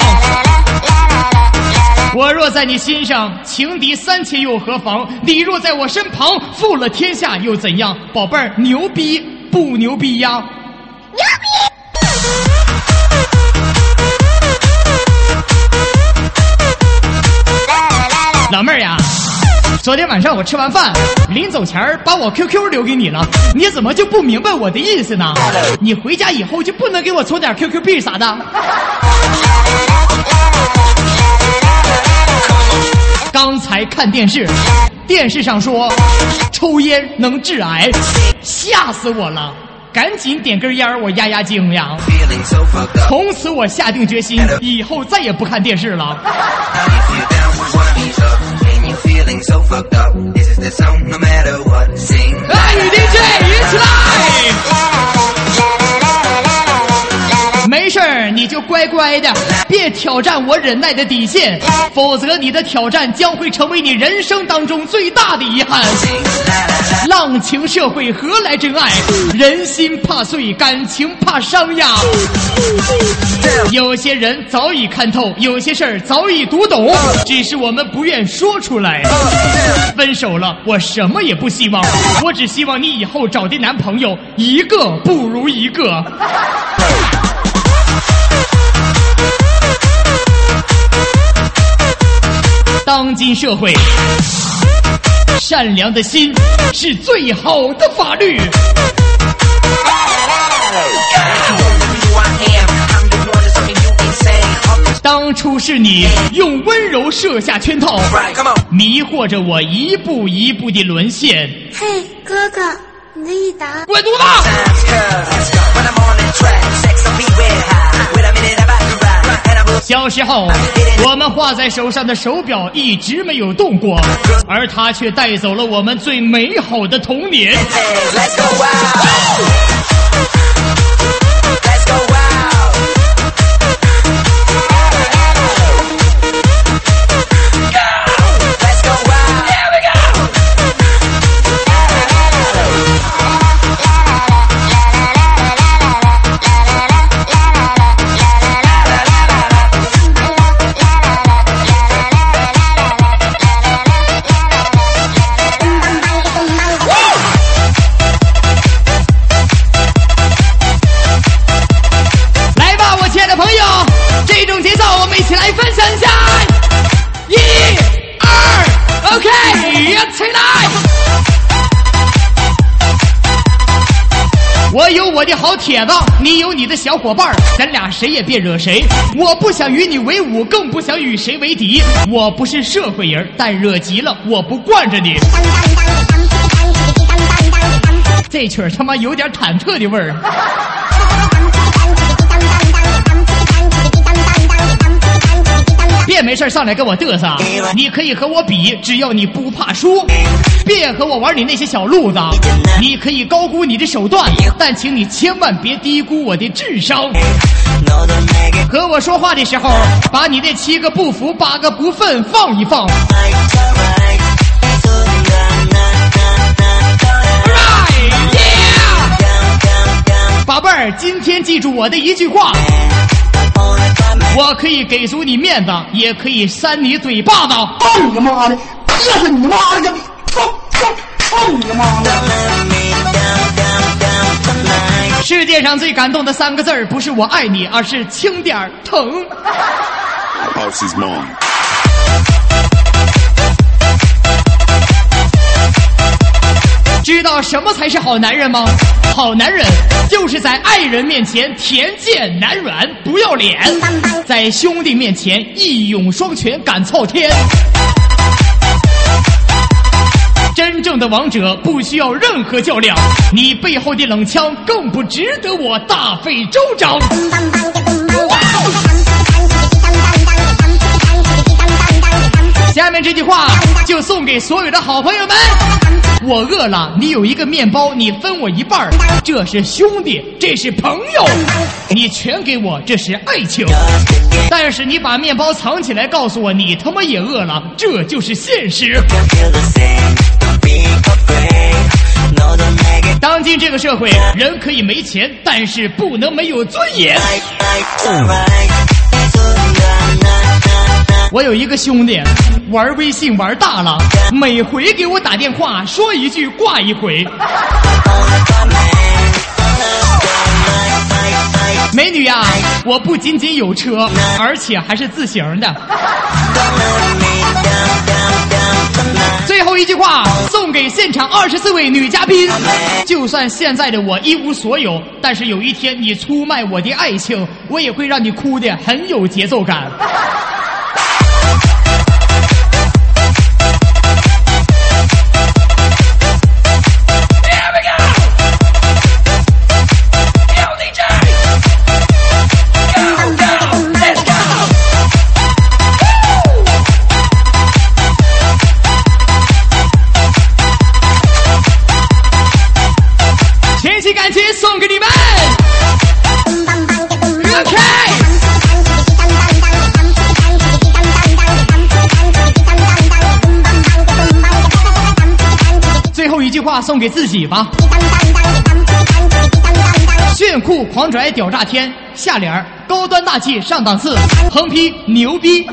我若在你心上，情敌三千又何妨？你若在我身旁，负了天下又怎样？宝贝儿，牛逼不牛逼呀？牛逼！老妹儿呀，昨天晚上我吃完饭，临走前把我 Q Q 留给你了，你怎么就不明白我的意思呢？你回家以后就不能给我充点 Q Q 币啥的？刚才看电视，电视上说抽烟能致癌，吓死我了，赶紧点根烟我压压惊呀。从此我下定决心，以后再也不看电视了。爱与 D J 一起来！没事儿，你你就乖乖的，别挑战我忍耐的底线，否则你的挑战将会成为你人生当中最大的遗憾。浪情社会何来真爱？人心怕碎，感情怕伤呀。有些人早已看透，有些事儿早已读懂，只是我们不愿说出来。分手了，我什么也不希望，我只希望你以后找的男朋友一个不如一个。当今社会，善良的心是最好的法律。当初是你用温柔设下圈套，迷惑着我一步一步的沦陷。 嘿，哥哥，你的益达， 滚犊子！小时候，我们画在手上的手表一直没有动过，而它却带走了我们最美好的童年。我有我的好帖子，你有你的小伙伴，咱俩谁也别惹谁。我不想与你为伍，更不想与谁为敌。我不是社会人，但惹急了我不惯着你。这曲儿他妈有点忐忑的味儿。别没事上来跟我嘚瑟，你可以和我比，只要你不怕输。别和我玩你那些小路子，你可以高估你的手段，但请你千万别低估我的智商。和我说话的时候，把你那七个不服八个不忿放一放。宝贝儿，今天记住我的一句话，我可以给足你面子，也可以扇你嘴巴子。 操你妈的！这是你妈的！操操操你妈的！ 世界上最感动的三个字儿，不是我爱你，而是轻点儿疼。知道什么才是好男人吗？好男人就是在爱人面前恬健难软不要脸，在兄弟面前义勇双全敢操天。真正的王者不需要任何较量，你背后的冷枪更不值得我大费周章。下面这句话就送给所有的好朋友们，我饿了，你有一个面包，你分我一半，这是兄弟，这是朋友，你全给我，这是爱情。但是你把面包藏起来告诉我你他妈也饿了，这就是现实。当今这个社会，人可以没钱，但是不能没有尊严。我有一个兄弟玩微信玩大了，每回给我打电话说一句挂一回。美女啊，我不仅仅有车，而且还是自行的。最后一句话送给现场二十四位女嘉宾，就算现在的我一无所有，但是有一天你出卖我的爱情，我也会让你哭得很有节奏感。感情送给你们 ，OK。 句话送给自己吧。炫酷狂拽屌炸天，下联高端大气上档次，横批牛逼。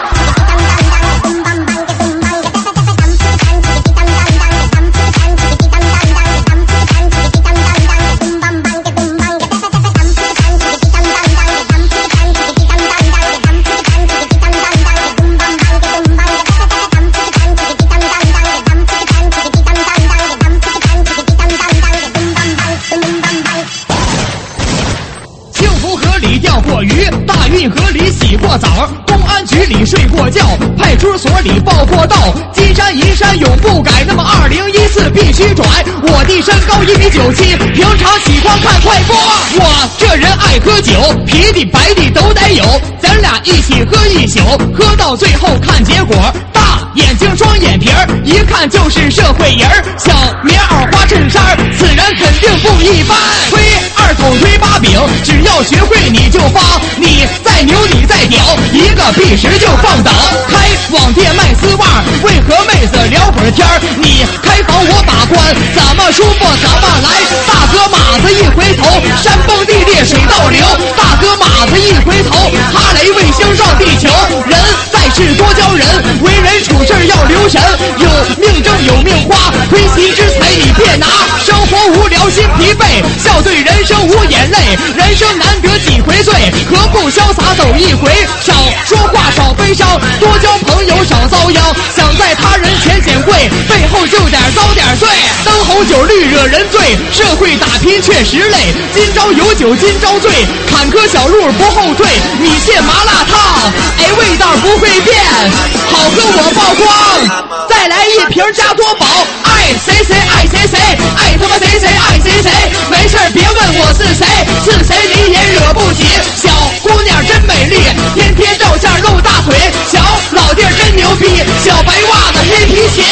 鱼大运河里洗过澡，公安局里睡过觉，派出所里报过到，金山银山永不改，那么二零一四必须转。我的身高一米九七，平常喜欢看快播。我这人爱喝酒，啤的白的都得有，咱俩一起喝一宿，喝到最后看结果。大眼睛双眼皮儿，一看就是社会人儿。小棉袄花衬衫，此人肯定不一般。推二筒推八饼，只要学会你就发，你再牛你再屌，一个币时就放倒。开网店卖丝袜，为和妹子聊会儿天儿，你开房我把关，怎么舒服怎么来。大哥马子一回头，山崩地裂水倒流。大哥马子一回头，哈雷卫星绕地球。人在世多教人，为人处事要留神，有命挣有命花，亏心之财你别拿。生活无聊心疲惫，笑对人生无眼泪，人生难得几回醉，何不潇洒走一回。少说话少悲伤，多交朋友少遭殃，想在他人前显贵，背后就点遭点罪。灯红酒绿惹人醉，社会打拼确实累，今朝有酒今朝醉，坎坷小路不后退。米线麻辣烫，哎味道不会变，好喝我曝光。再来一瓶加多宝，爱谁谁爱谁谁，爱他妈谁谁爱谁谁。没事别问我是谁，是谁你也惹不起。小姑娘真美丽，天天照相露大腿。小老弟儿真牛逼，小白袜子黑皮鞋。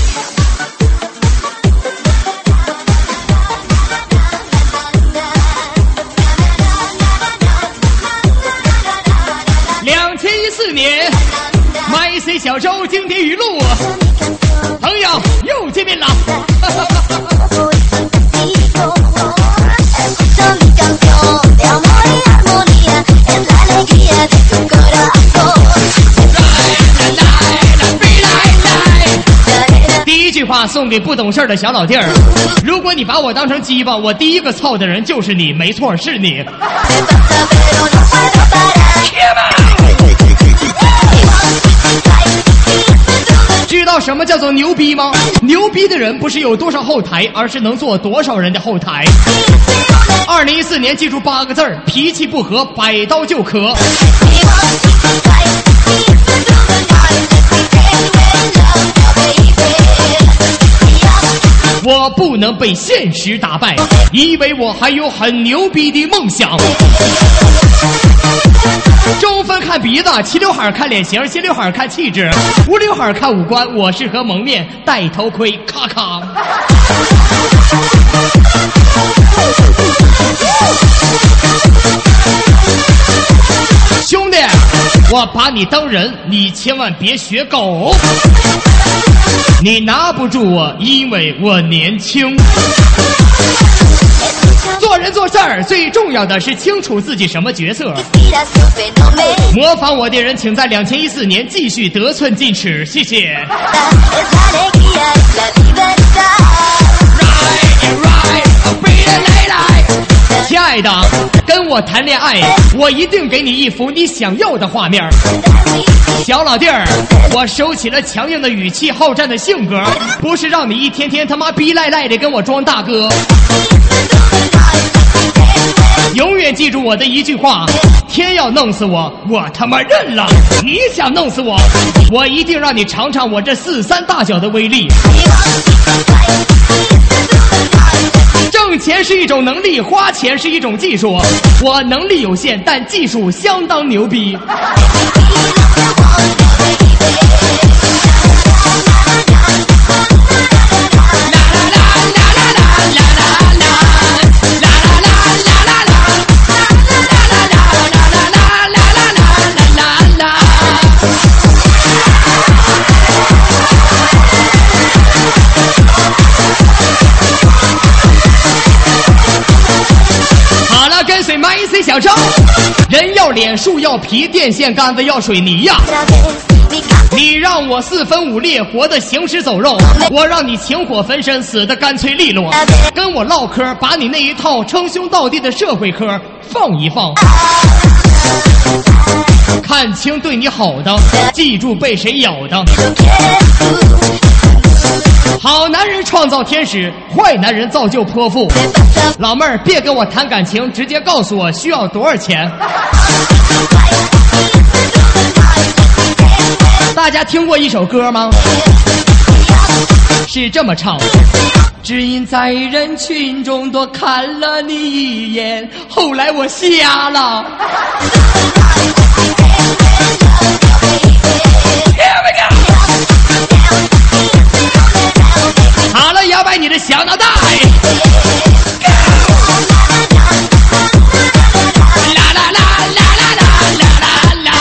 两千一四年 ，My C 小周经典语录，朋友又见面了。第一句话送给不懂事的小老弟儿：如果你把我当成鸡巴，我第一个操的人就是你，没错，是你。知道什么叫做牛逼吗？牛逼的人不是有多少后台，而是能做多少人的后台。二零一四年记住八个字儿：脾气不和，百刀就磕。我不能被现实打败，因为我还有很牛逼的梦想。中分看鼻子，齐刘海看脸型，斜刘海看气质，无刘海看五官。我适合蒙面戴头盔，咔咔。兄弟，我把你当人，你千万别学狗。你拿不住我，因为我年轻。做人做事儿最重要的是清楚自己什么角色。模仿我的人，请在两千一四年继续得寸进尺，谢谢。亲爱的，跟我谈恋爱，我一定给你一幅你想要的画面。小老弟儿，我收起了强硬的语气、好战的性格，不是让你一天天他妈逼赖赖的跟我装大哥。永远记住我的一句话：天要弄死我，我他妈认了。你想弄死我，我一定让你尝尝我这四三大脚的威力。挣钱是一种能力，花钱是一种技术。我能力有限，但技术相当牛逼。 万岁买岁小周，人要脸，树要皮，电线杆子要水泥呀。你让我四分五裂，活得行尸走肉；我让你情火焚身，死得干脆利落。跟我唠嗑，把你那一套称兄道弟的社会科放一放。看清对你好的，记住被谁咬的。好男人创造天使，坏男人造就泼妇。老妹儿，别跟我谈感情，直接告诉我需要多少钱。大家听过一首歌吗？是这么唱的：只因在人群中多看了你一眼，后来我瞎了。好了，摇摆你的小脑袋。啦啦啦啦啦啦啦啦啦，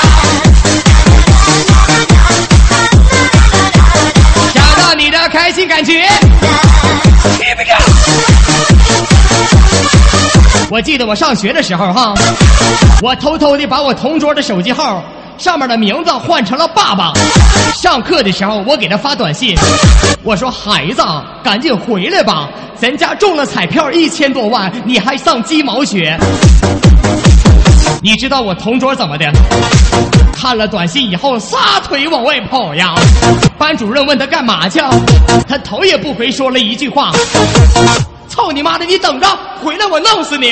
找到你的开心感觉。我记得我上学的时候哈，我偷偷的把我同桌的手机号上面的名字换成了爸爸。上课的时候我给他发短信，我说孩子赶紧回来吧，咱家中了彩票一千多万，你还上鸡毛学。你知道我同桌怎么的？看了短信以后撒腿往外跑呀。班主任问他干嘛去，他头也不回说了一句话：操你妈的，你等着回来我弄死你。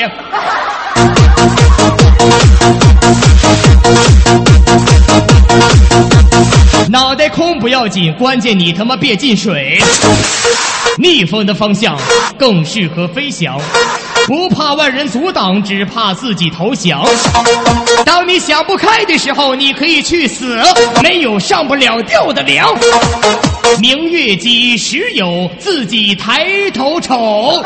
脑袋空不要紧，关键你他妈别进水。逆风的方向更适合飞翔，不怕万人阻挡，只怕自己投降。当你想不开的时候，你可以去死，没有上不了吊的梁。明月几时有，自己抬头瞅。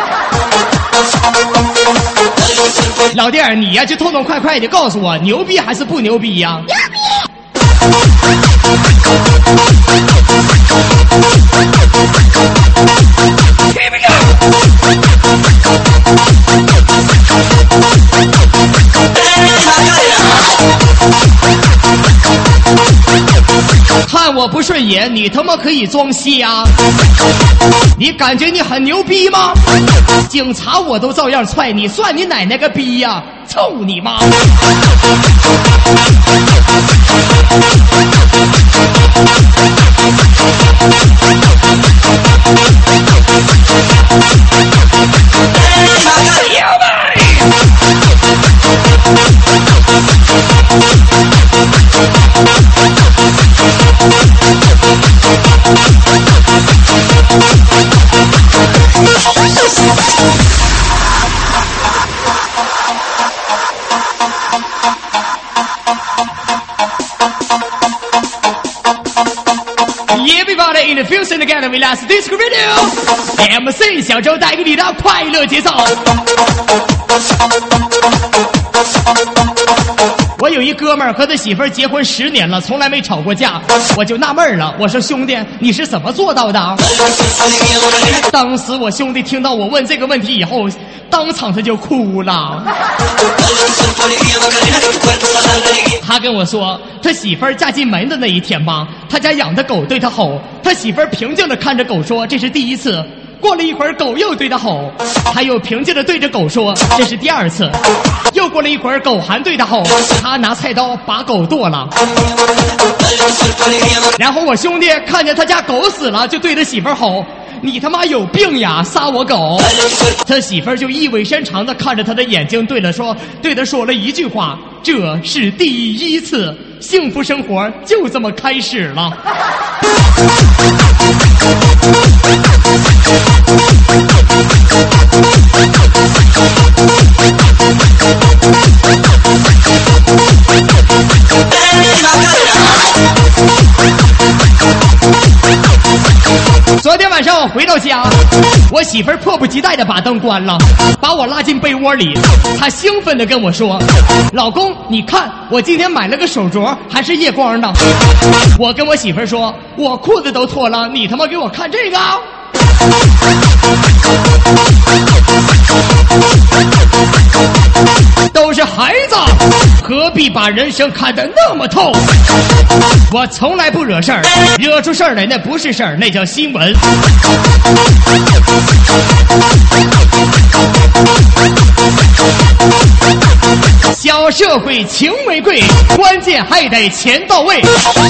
老弟儿，你呀就痛痛快快的告诉我，牛逼还是不牛逼呀？牛逼！看我不顺眼，你他妈可以装瞎。你感觉你很牛逼吗？警察我都照样踹你，算你奶奶个逼呀！操你妈！Everybody in the fusion together, we last disco radio. M C 小周带给你的快乐节奏。我有一哥们儿和他媳妇儿结婚十年了，从来没吵过架，我就纳闷了，我说兄弟，你是怎么做到的？当时我兄弟听到我问这个问题以后，当场他就哭了。他跟我说，他媳妇儿嫁进门的那一天吧，他家养的狗对他吼，他媳妇儿平静地看着狗说，这是第一次。过了一会儿，狗又对他吼，他又平静地对着狗说，这是第二次。又过了一会儿，狗还对他吼，他拿菜刀把狗剁了。然后我兄弟看见他家狗死了，就对他媳妇儿吼，你他妈有病呀，杀我狗！他媳妇儿就意味深长地看着他的眼睛，对他说，对他说了一句话，这是第一次，幸福生活就这么开始了。昨天晚上我回到家，我媳妇儿迫不及待地把灯关了，把我拉进被窝里，她兴奋地跟我说，老公你看我今天买了个手镯，还是夜光的。我跟我媳妇儿说，我裤子都脱了，你他妈给我看这个。都子，何必把人生看得那么透？我从来不惹事儿，惹出事儿来那不是事儿，那叫新闻。小社会情为贵，关键还得钱到位。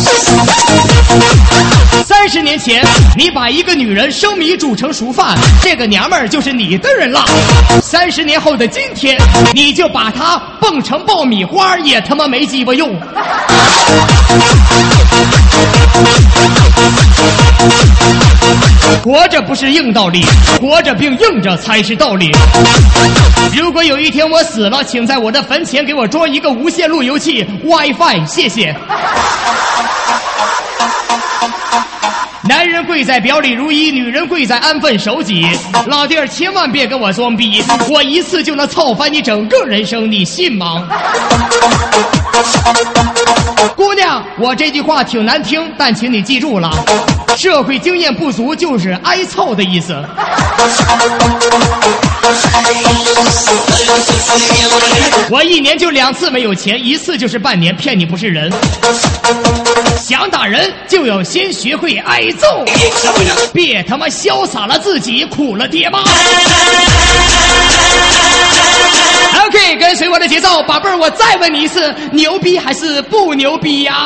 三十年前，你把一个女人生米煮成熟饭，这个娘们儿就是你的人了。三十年后的今天，你就把她蹦成爆米花，也他妈没鸡巴用。活着不是硬道理，活着并硬着才是道理。如果有一天我死了，请在我的坟前给我装一个无线路由器 WiFi， 谢谢。男人贵在表里如一，女人贵在安分守己。老弟儿，千万别跟我装逼，我一次就能操翻你整个人生，你信吗？姑娘，我这句话挺难听，但请你记住了，社会经验不足就是挨操的意思。我一年就两次没有钱，一次就是半年，骗你不是人。想打人就要先学会挨揍，别他妈潇洒了自己，苦了爹妈。OK， 跟随我的节奏，宝贝儿，我再问你一次，牛逼还是不牛逼呀、啊？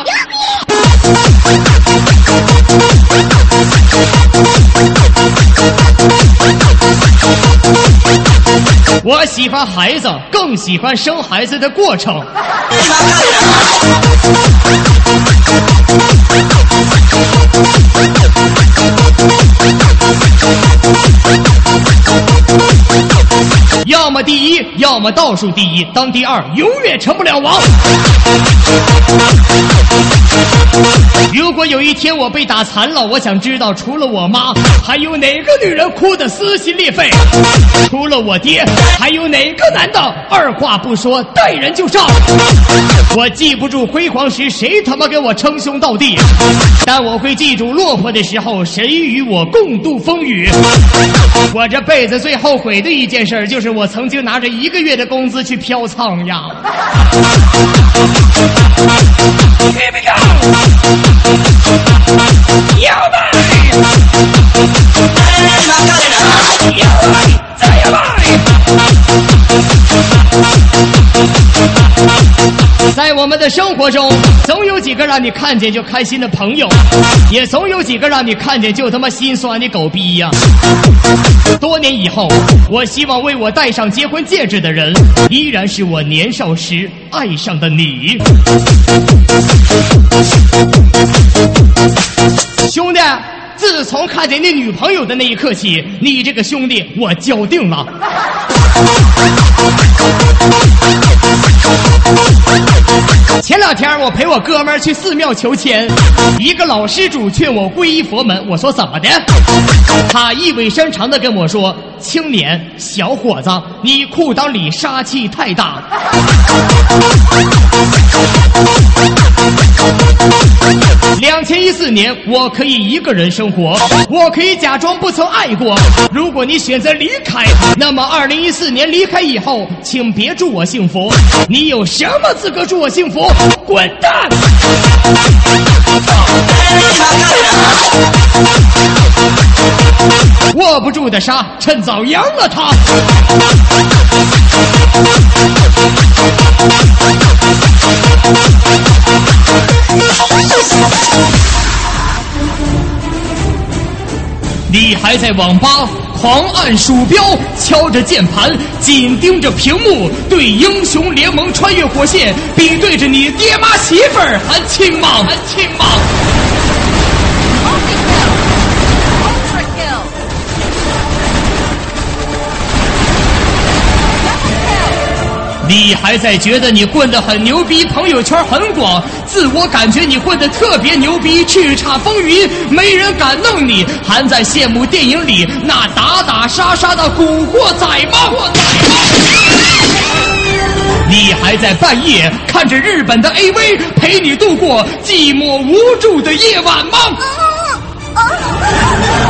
我喜欢孩子，更喜欢生孩子的过程。要么第一，要么倒数第一，当第二永远成不了王。如果有一天我被打残了，我想知道除了我妈，还有哪个女人哭得撕心裂肺？除了我爹，还有哪个男的二话不说带人就上？我记不住辉煌时谁他妈给我称兄道弟，但我会记住落魄的时候谁与我共度风雨。我这辈子最后悔的一件事就是我曾经拿着一个月的工资去嫖娼呀。Here we go！ 摇摆，摇摆，再摇摆。在我们的生活中，总有几个让你看见就开心的朋友，也总有几个让你看见就他妈心酸的狗逼呀。多年以后，我希望为我戴上结婚戒指的人，依然是我年少时爱上的你。兄弟，自从看见你女朋友的那一刻起，你这个兄弟我交定了。前两天我陪我哥们儿去寺庙求签，一个老施主劝我皈依佛门，我说怎么的？他意味深长地跟我说：青年小伙子，你裤裆里杀气太大。两千一四年，我可以一个人生活，我可以假装不曾爱过。如果你选择离开，那么二零一四年离开以后，请别祝我幸福。你有什么资格祝我幸福？滚蛋！握不住的沙，趁早扬了它。你还在网吧狂按鼠标，敲着键盘，紧盯着屏幕，对英雄联盟穿越火线，比对着你爹妈媳妇儿还亲吗？还亲吗？你还在觉得你混得很牛逼，朋友圈很广，自我感觉你混得特别牛逼，叱咤风云，没人敢弄你，还在羡慕电影里那打打杀杀的古惑仔吗？你还在半夜看着日本的 A V 陪你度过寂寞无助的夜晚吗？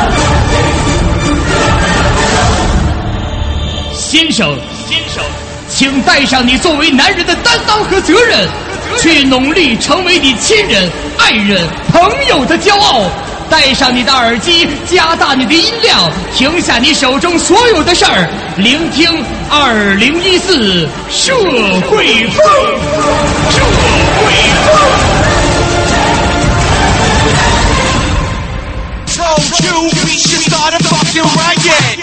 先生，先生。 请带上你作为男人的担当和责任，去努力成为你亲人、爱人、朋友的骄傲。戴上你的耳机，加大你的音量，停下你手中所有的事儿，聆听二零一四社会风，社会风。 Told you we should start a fucking riot.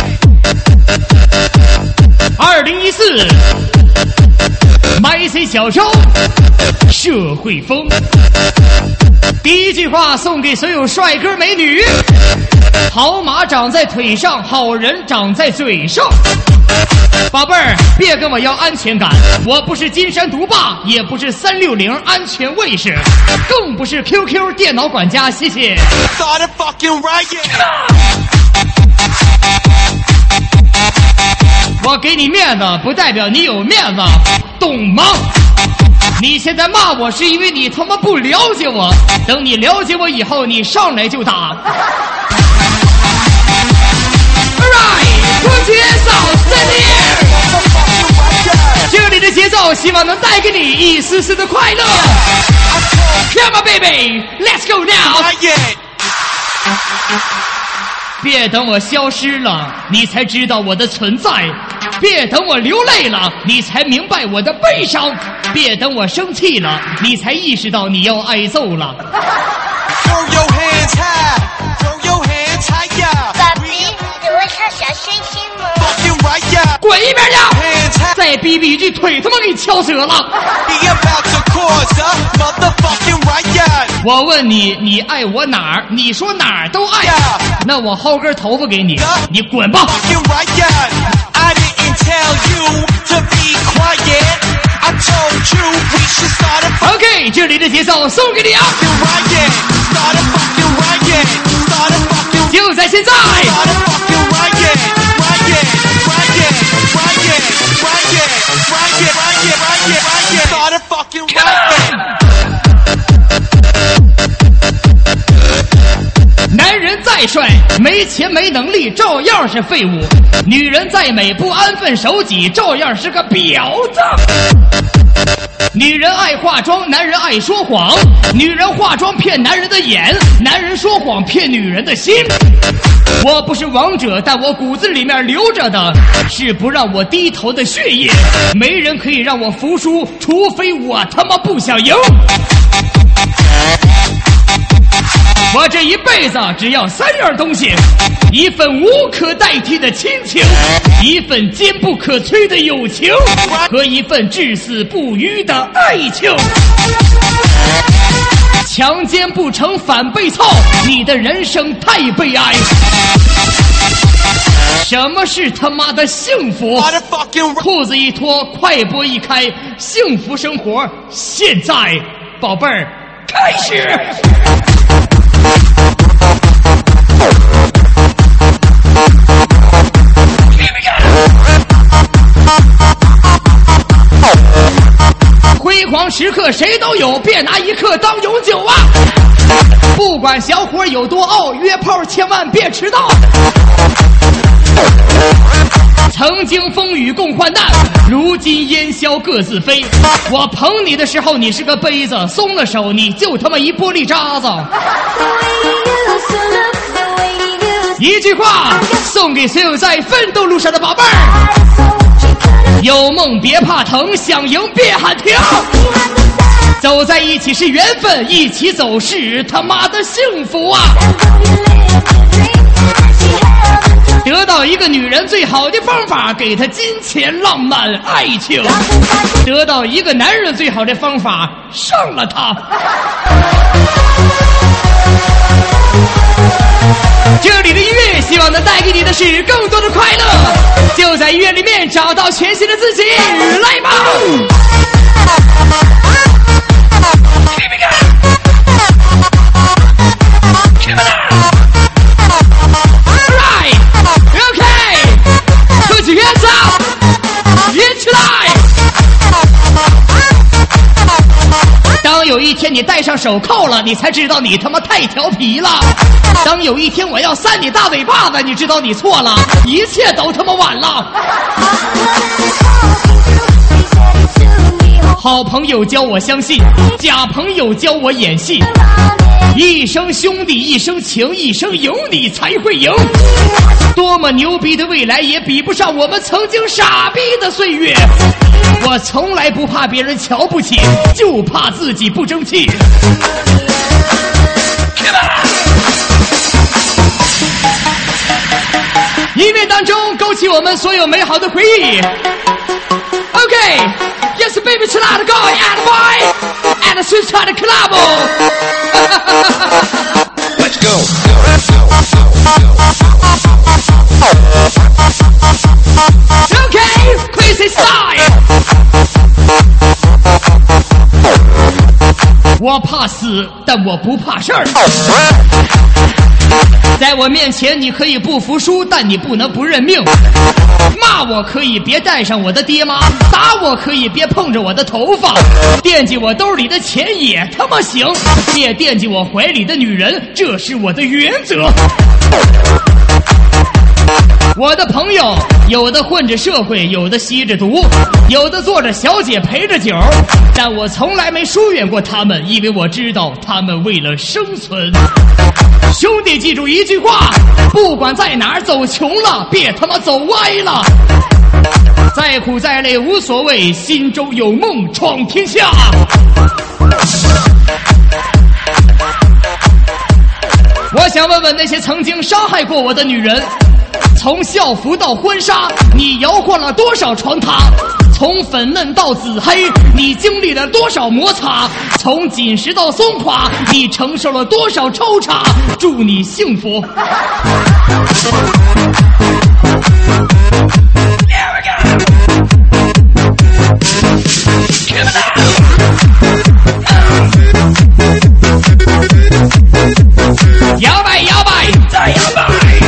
二零一四 ，M C 小周，社会风。第一句话送给所有帅哥美女：好马长在腿上，好人长在嘴上。宝贝儿，别跟我要安全感，我不是金山毒霸，也不是三六零安全卫士，更不是 Q Q 电脑管家。谢谢。 Start a fucking riot. 我给你面子，不代表你有面子，懂吗？你现在骂我是因为你他妈不了解我，等你了解我以后，你上来就打。Alright， 我节奏在你。这里的节奏希望能带给你一丝丝的快乐。Come on baby， let's go now。别等我消失了，你才知道我的存在；别等我流泪了，你才明白我的悲伤；别等我生气了，你才意识到你要挨揍了。 Throw your hands high, throw your hands higher. 爸比，你会唱小星星吗？ Fucking riot. 滚一边去！ Hands high. 再逼逼一句，腿他妈给你敲折了。 Be about to cause a motherfucking riot. 我问你，你爱我哪儿？你说哪儿都爱。那我薅根头发给你，你滚吧。 Fucking riot. I didn't tell you to be quiet. I told you we should start a OK， 这里的节奏送给你啊！ fucking riot. Start a fucking riot. Start a fucking 就在现在。 Start a fucking riot. Riot. Riot. Riot. Riot. Riot. Riot. Riot. Riot. Start a fucking riot. 男人再帅，没钱没能力，照样是废物；女人再美，不安分守己，照样是个婊子。女人爱化妆，男人爱说谎；女人化妆骗男人的眼，男人说谎骗女人的心。我不是王者，但我骨子里面流着的是不让我低头的血液。没人可以让我服输，除非我他妈不想赢。我这一辈子只要三样东西：一份无可代替的亲情，一份坚不可摧的友情，和一份至死不渝的爱情。强奸不成反被操，你的人生太悲哀。什么是他妈的幸福？ Start a fucking riot. 裤子一脱，快播一开，幸福生活现在，宝贝儿，开始。辉煌时刻谁都有，别拿一刻当永久啊！不管小伙有多傲，约炮千万别迟到。曾经风雨共患难，如今烟消各自飞。我捧你的时候你是个杯子，松了手你就他妈一玻璃渣子。一句话送给所有在奋斗路上的宝贝儿：有梦别怕疼，想赢别喊停。走在一起是缘分，一起走是他妈的幸福啊！得到一个女人最好的方法，给她金钱、浪漫、爱情；得到一个男人最好的方法，上了他。这里的音乐希望能带给你的是更多的快乐，就在音乐里面找到全新的自己，来吧！当有一天你戴上手铐了，你才知道你他妈太调皮了。当有一天我要扇你大尾巴子，你知道你错了，一切都他妈晚了。 好朋友教我相信，假朋友教我演戏。一生兄弟一生情，一生有你才会赢。多么牛逼的未来也比不上我们曾经傻逼的岁月。我从来不怕别人瞧不起，就怕自己不争气。音乐当中勾起我们所有美好的回忆。OK, yes, baby, tonight go and boy, and switch to the club. Let's go. Okay, crazy style. 我怕死，但我不怕事儿。在我面前，你可以不服输，但你不能不认命。骂我可以别带上我的爹妈，打我可以别碰着我的头发，惦记我兜里的钱也他妈行，别惦记我怀里的女人，这是我的原则。我的朋友有的混着社会，有的吸着毒，有的做着小姐陪着酒，但我从来没疏远过他们，因为我知道他们为了生存。兄弟记住一句话，不管在哪儿走穷了，别他妈走歪了。再苦再累无所谓，心中有梦闯天下。我想问问那些曾经伤害过我的女人，从校服到婚纱，你摇晃了多少床榻？从粉嫩到紫黑，你经历了多少摩擦？从紧实到松垮，你承受了多少抽查？祝你幸福。摇摆摇摆再摇摆。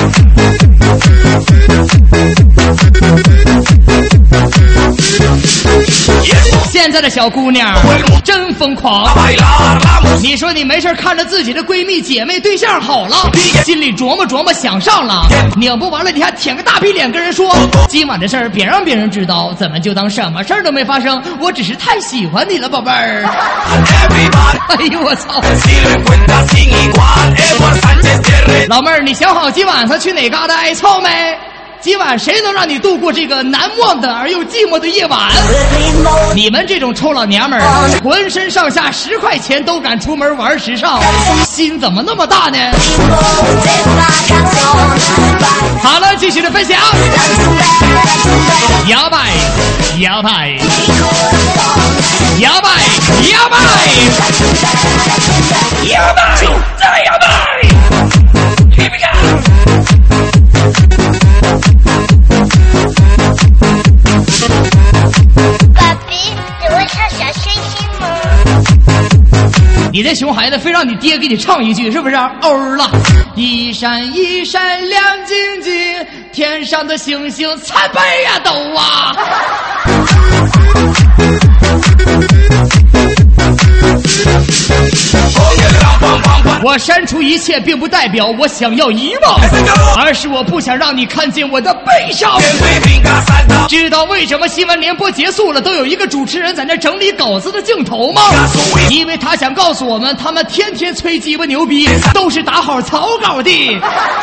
现在的小姑娘真疯狂，你说你没事看着自己的闺蜜姐妹对象好了，心里琢磨琢磨想上了，拧不完了你还舔个大皮脸跟人说今晚的事儿别让别人知道，怎么就当什么事儿都没发生，我只是太喜欢你了宝贝儿。哎呦我操，老妹儿你想好今晚上去哪嘎达挨操没？今晚谁能让你度过这个难忘的而又寂寞的夜晚？你们这种臭老娘们儿，浑身上下十块钱都敢出门玩时尚，心怎么那么大呢？好了，继续的分享。摇摆，摇摆，摇摆，摇摆，摇摆，再摇摆。Here we go。 爸比，你会唱小星星吗？ 你这熊孩子非让你爹给你唱一句，是不是？欧了，一闪一闪亮晶晶，天上的星星参北呀都啊。我删除一切并不代表我想要遗忘，而是我不想让你看见我的悲伤。知道为什么新闻联播结束了都有一个主持人在那整理稿子的镜头吗？因为他想告诉我们，他们天天吹鸡巴牛逼都是打好草稿的。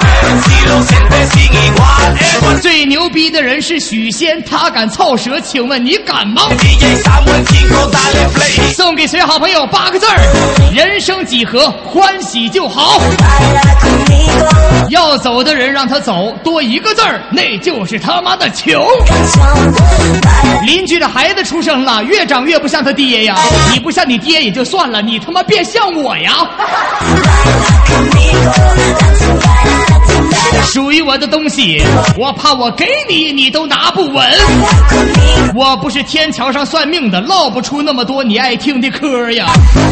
最牛逼的人是许仙，他敢操舌，请问你敢吗？送给所有好朋友八个字儿：人生几何，欢喜就好。要走的人让他走，多一个字儿，那就是他妈的穷。邻居的孩子出生了，越长越不像他爹呀。你不像你爹也就算了，你他妈别像我呀。属于我的东西，我怕我给你，你都拿不稳。我不是天桥上算命的，唠不出那么多你爱听的嗑呀。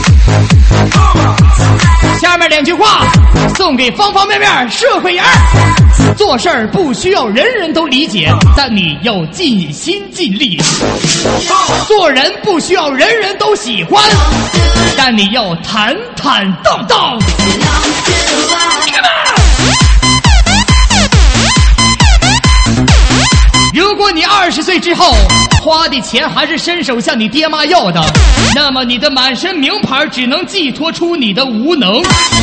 下面两句话送给方方面面社会人儿：做事儿不需要人人都理解，但你要尽心尽力；做人不需要人人都喜欢，但你要坦坦荡荡。如果你二十岁之后花的钱还是伸手向你爹妈要的，那么你的满身名牌只能寄托出你的无能。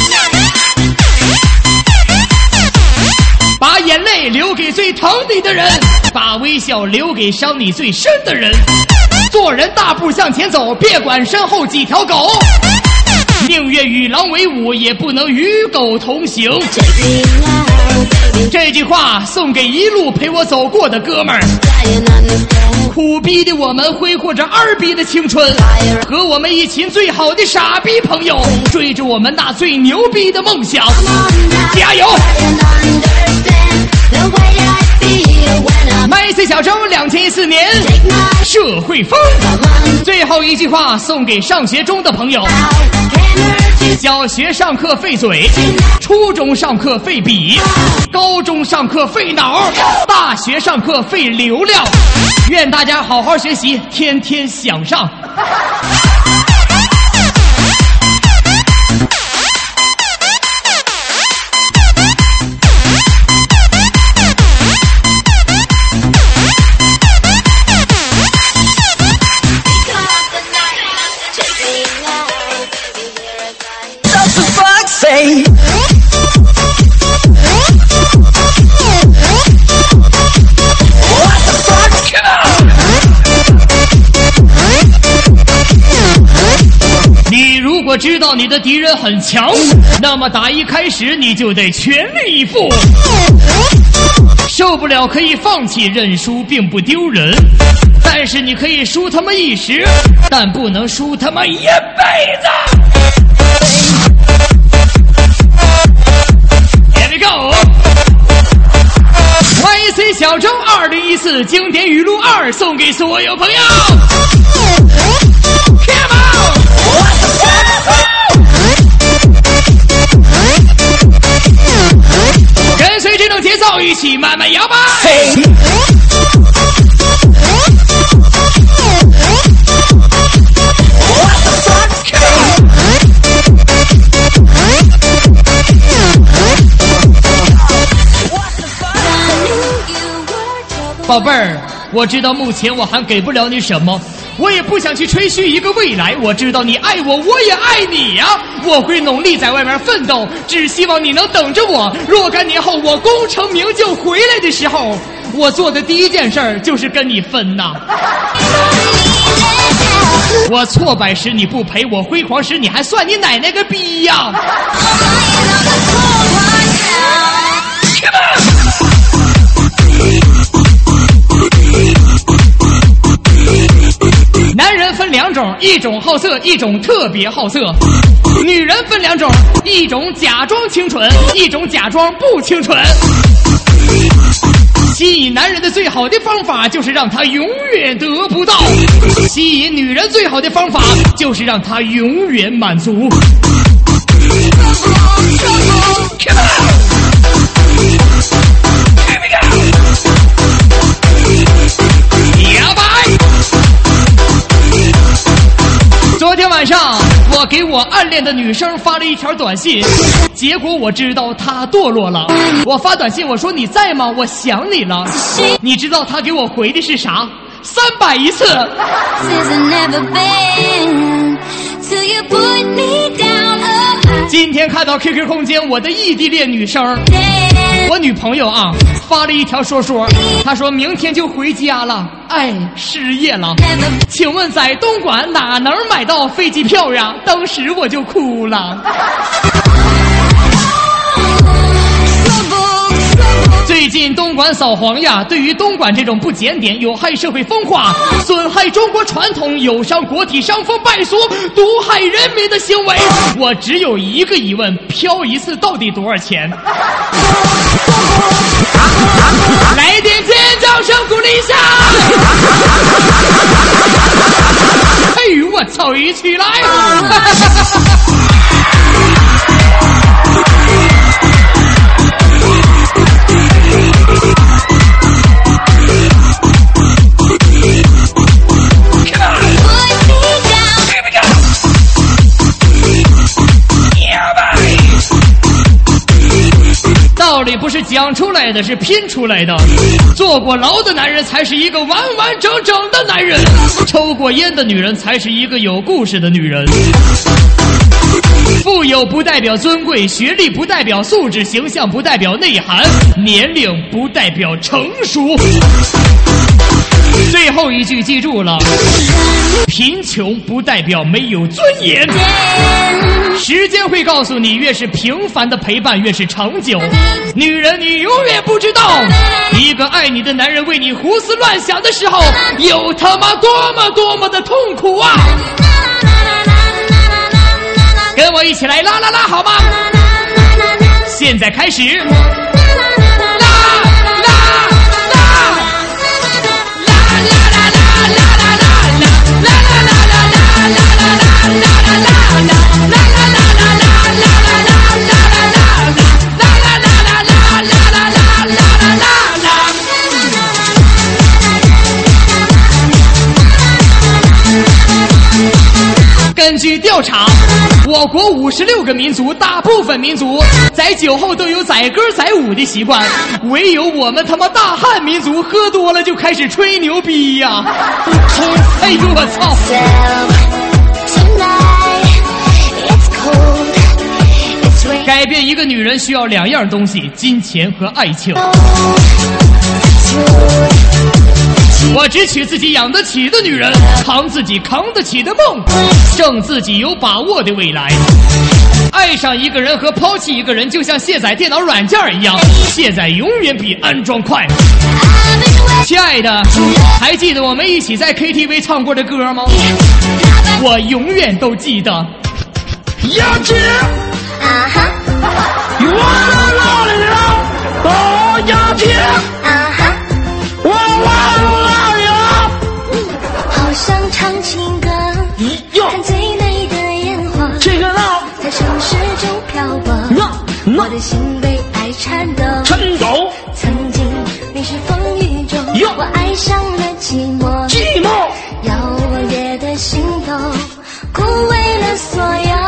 把眼泪留给最疼你的人，把微笑留给伤你最深的人。做人大步向前走，别管身后几条狗。宁愿与狼为伍，也不能与狗同行。这句话送给一路陪我走过的哥们儿。苦逼的我们挥霍着二逼的青春，和我们一群最好的傻逼朋友，追着我们那最牛逼的梦想。加油！麦 C 小周两千一四年社会风。最后一句话送给上学中的朋友。小学上课费嘴，初中上课费笔，高中上课费脑，大学上课费流量。愿大家好好学习，天天向上。你如果知道你的敌人很强，那么打一开始你就得全力以赴。受不了可以放弃，认输并不丢人，但是你可以输他们一时，但不能输他们一辈子。Here we go。 Y C 小周二零一四经典语录二送给所有朋友。Come on！ 跟随这种节奏，一起慢慢摇摆。宝贝儿，我知道目前我还给不了你什么，我也不想去吹嘘一个未来。我知道你爱我，我也爱你呀、啊。我会努力在外面奋斗，只希望你能等着我。若干年后我功成名就回来的时候，我做的第一件事儿就是跟你分呐。我挫败时你不陪我，辉煌时你还算你奶奶个逼呀！男人分两种，一种好色，一种特别好色。女人分两种，一种假装清纯，一种假装不清纯。吸引男人的最好的方法就是让他永远得不到，吸引女人最好的方法就是让他永远满足。昨天晚上我给我暗恋的女生发了一条短信，结果我知道她堕落了。我发短信我说你在吗？我想你了。你知道她给我回的是啥？三百一次。今天看到 Q Q 空间我的异地恋女生，我女朋友啊发了一条说说，她说明天就回家了，哎，失业了。请问在东莞哪能买到飞机票呀？当时我就哭了。最近东莞扫黄呀，对于东莞这种不检点、有害社会风化、损害中国传统、有伤国体、伤风败俗、毒害人民的行为，我只有一个疑问：漂一次到底多少钱？来点尖叫声鼓励一下！哎呦我操，一起来！到理不是讲出来的，是拼出来的。坐过牢的男人才是一个完完整整的男人，抽过烟的女人才是一个有故事的女人。富有不代表尊贵，学历不代表素质，形象不代表内涵，年龄不代表成熟。最后一句记住了，贫穷不代表没有尊严。时间会告诉你，越是平凡的陪伴越是长久。女人，你永远不知道，一个爱你的男人为你胡思乱想的时候，有他妈多么多么的痛苦啊！跟我一起来啦啦啦，好吗？现在开始。根据调查，我国五十六个民族，大部分民族在酒后都有载歌载舞的习惯，唯有我们他妈大汉民族喝多了就开始吹牛逼呀、啊！哎呦我操！改变一个女人需要两样东西：金钱和爱情。我只娶自己养得起的女人，扛自己扛得起的梦，挣自己有把握的未来。爱上一个人和抛弃一个人就像卸载电脑软件一样，卸载永远比安装快。亲爱的，还记得我们一起在 K T V 唱过的歌吗？我永远都记得。 杨姐， 啊哈， 我来哪里了？哦，杨姐， 啊哈， 我来哪里了？ 好想唱情歌， 哟， 看最美的烟花， 这个呢？ 在城市中漂泊， 那那我的心被爱颤抖， 颤抖， 曾经迷失风雨中， 哟我爱上了寂寞， 寂寞， 遥望夜的心头，枯萎了所有。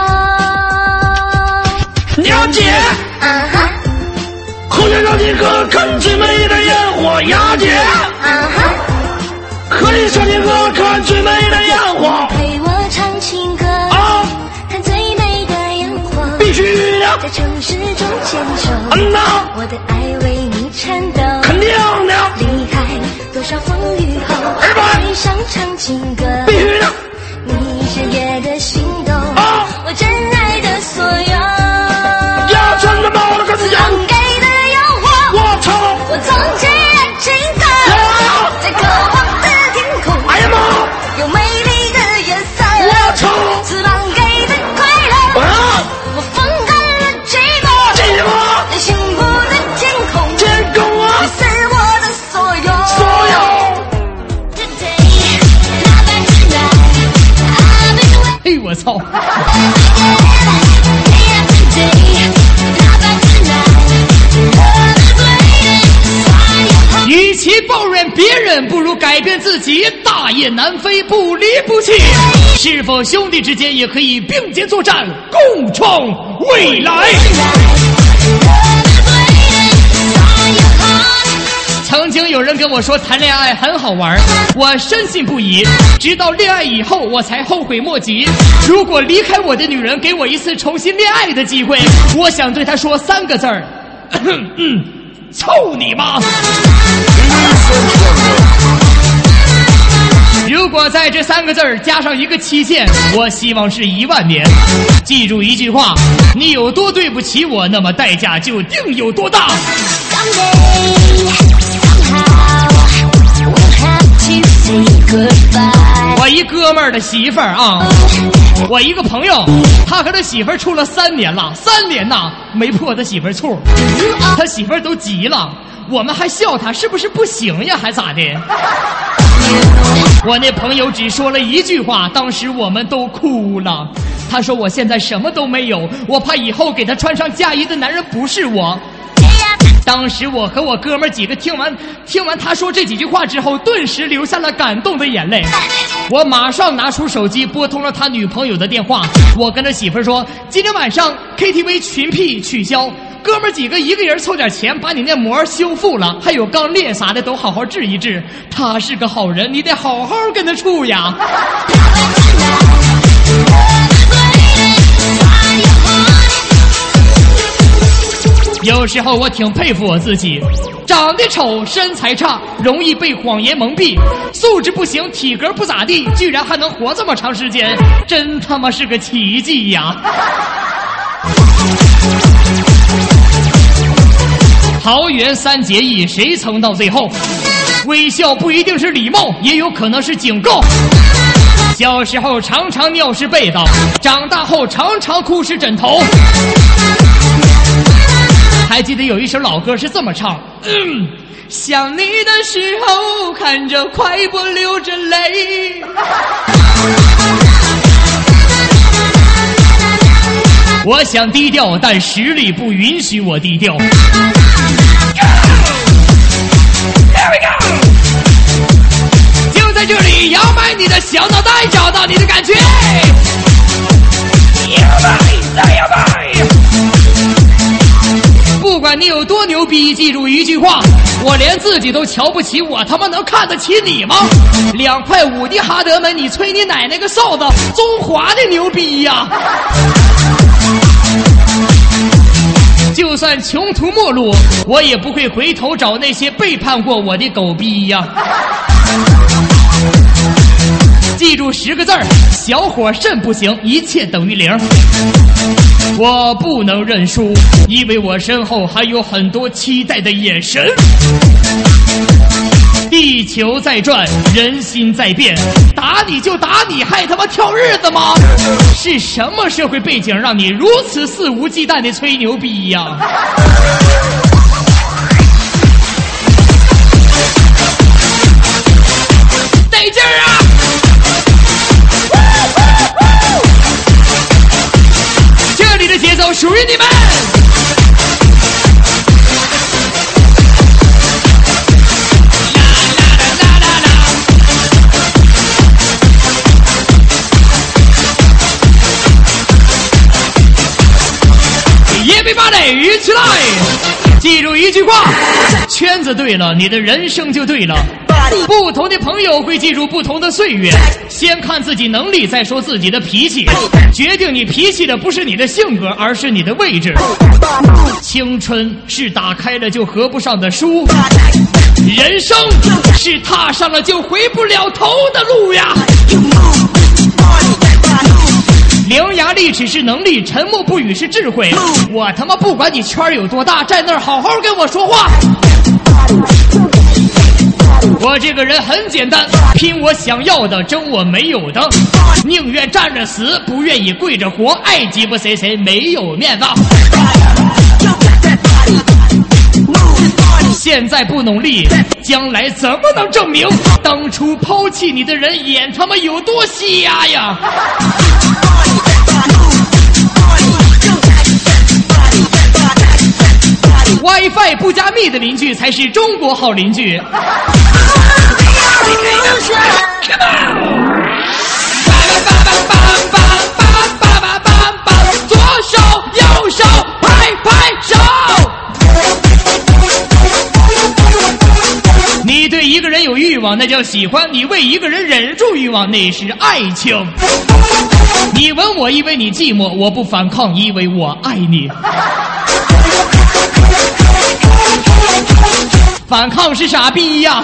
杨姐， 啊哈， 好想让你哥看最美的烟火，杨姐， 啊哈， 可以让你哥看最美的烟火陪我唱情歌， 啊！ 看最美的烟火， 必须的， 在城市中牵手， 嗯呐， 我的爱为你颤抖， 肯定的， 离开多少风雨后， 二百爱上唱情歌， 必须的你是夜的心动， 啊！ 我真爱的所有。 呀，真的吗？我的个子呀！ 给的诱惑， 我操！ 我从前爱情歌， 啊在渴望的天空， 哎呀妈！ 有美丽的颜色， 我操！ 翅膀给的快乐， 啊！ 我风干了寂寞， 寂寞， 在幸福的天空， 天空啊！ 你是我的所有， 所有。 哎我操！与其抱怨别人，不如改变自己。大雁南飞，不离不弃。是否兄弟之间也可以并肩作战，共创未来？曾经有人跟我说谈恋爱很好玩，我深信不疑，直到恋爱以后我才后悔莫及。如果离开我的女人给我一次重新恋爱的机会，我想对她说三个字儿，嗯，操你妈！如果在这三个字儿加上一个期限，我希望是一万年。记住一句话，你有多对不起我，那么代价就定有多大。我一哥们儿的媳妇儿啊，我一个朋友，他和他媳妇儿处了三年了，三年呐没破他媳妇儿处，他媳妇儿都急了，我们还笑他是不是不行呀，还咋的？我那朋友只说了一句话，当时我们都哭了。他说我现在什么都没有，我怕以后给他穿上嫁衣的男人不是我。当时我和我哥们几个听完听完他说这几句话之后，顿时流下了感动的眼泪。我马上拿出手机拨通了他女朋友的电话，我跟他媳妇说今天晚上 K T V 群 P 取消， 哥们几个一个人凑点钱把你那膜修复了，还有刚裂啥的都好好治一治。他是个好人，你得好好跟他处呀。有时候我挺佩服我自己，长得丑，身材差，容易被谎言蒙蔽，素质不行，体格不咋地，居然还能活这么长时间，真他妈是个奇迹呀！桃园三结义，谁曾到最后？微笑不一定是礼貌，也有可能是警告。小时候常常尿是被子，长大后常常哭是枕头。还记得有一首老歌是这么唱，嗯，想你的时候看着快播流着泪。我想低调，但实力不允许我低调。Here we go！ 就在这里摇摆你的小脑袋，找到你的感觉。摇摆，再摇摆。不管你有多牛逼，记住一句话，我连自己都瞧不起，我他妈能看得起你吗？两块五的哈德门，你吹你奶奶个哨子，中华的牛逼呀！就算穷途末路，我也不会回头找那些背叛过我的狗逼呀！记住十个字儿：小伙肾不行，一切等于零。我不能认输，因为我身后还有很多期待的眼神。地球在转，人心在变，打你就打你，还他妈挑日子吗？是什么社会背景让你如此肆无忌惮的吹牛逼呀？得劲儿啊！这里的节奏属于你们。Everybody， 一起来！记住一句话：圈子对了，你的人生就对了。不同的朋友会记住不同的岁月，先看自己能力，再说自己的脾气。决定你脾气的不是你的性格，而是你的位置。青春是打开了就合不上的书，人生是踏上了就回不了头的路呀。伶牙俐齿是能力，沉默不语是智慧。我他妈不管你圈有多大，站那儿好好跟我说话。我这个人很简单，拼我想要的，争我没有的，宁愿站着死，不愿意跪着活，爱鸡巴谁谁没有面子。现在不努力，将来怎么能证明当初抛弃你的人眼他妈有多瞎呀？WiFi 不加密的邻居才是中国好邻居。左手右手拍拍手。你对一个人有欲望，那叫喜欢；你为一个人忍住欲望，那是爱情。你吻我，因为你寂寞；我不反抗，因为我爱你。反抗是傻逼呀！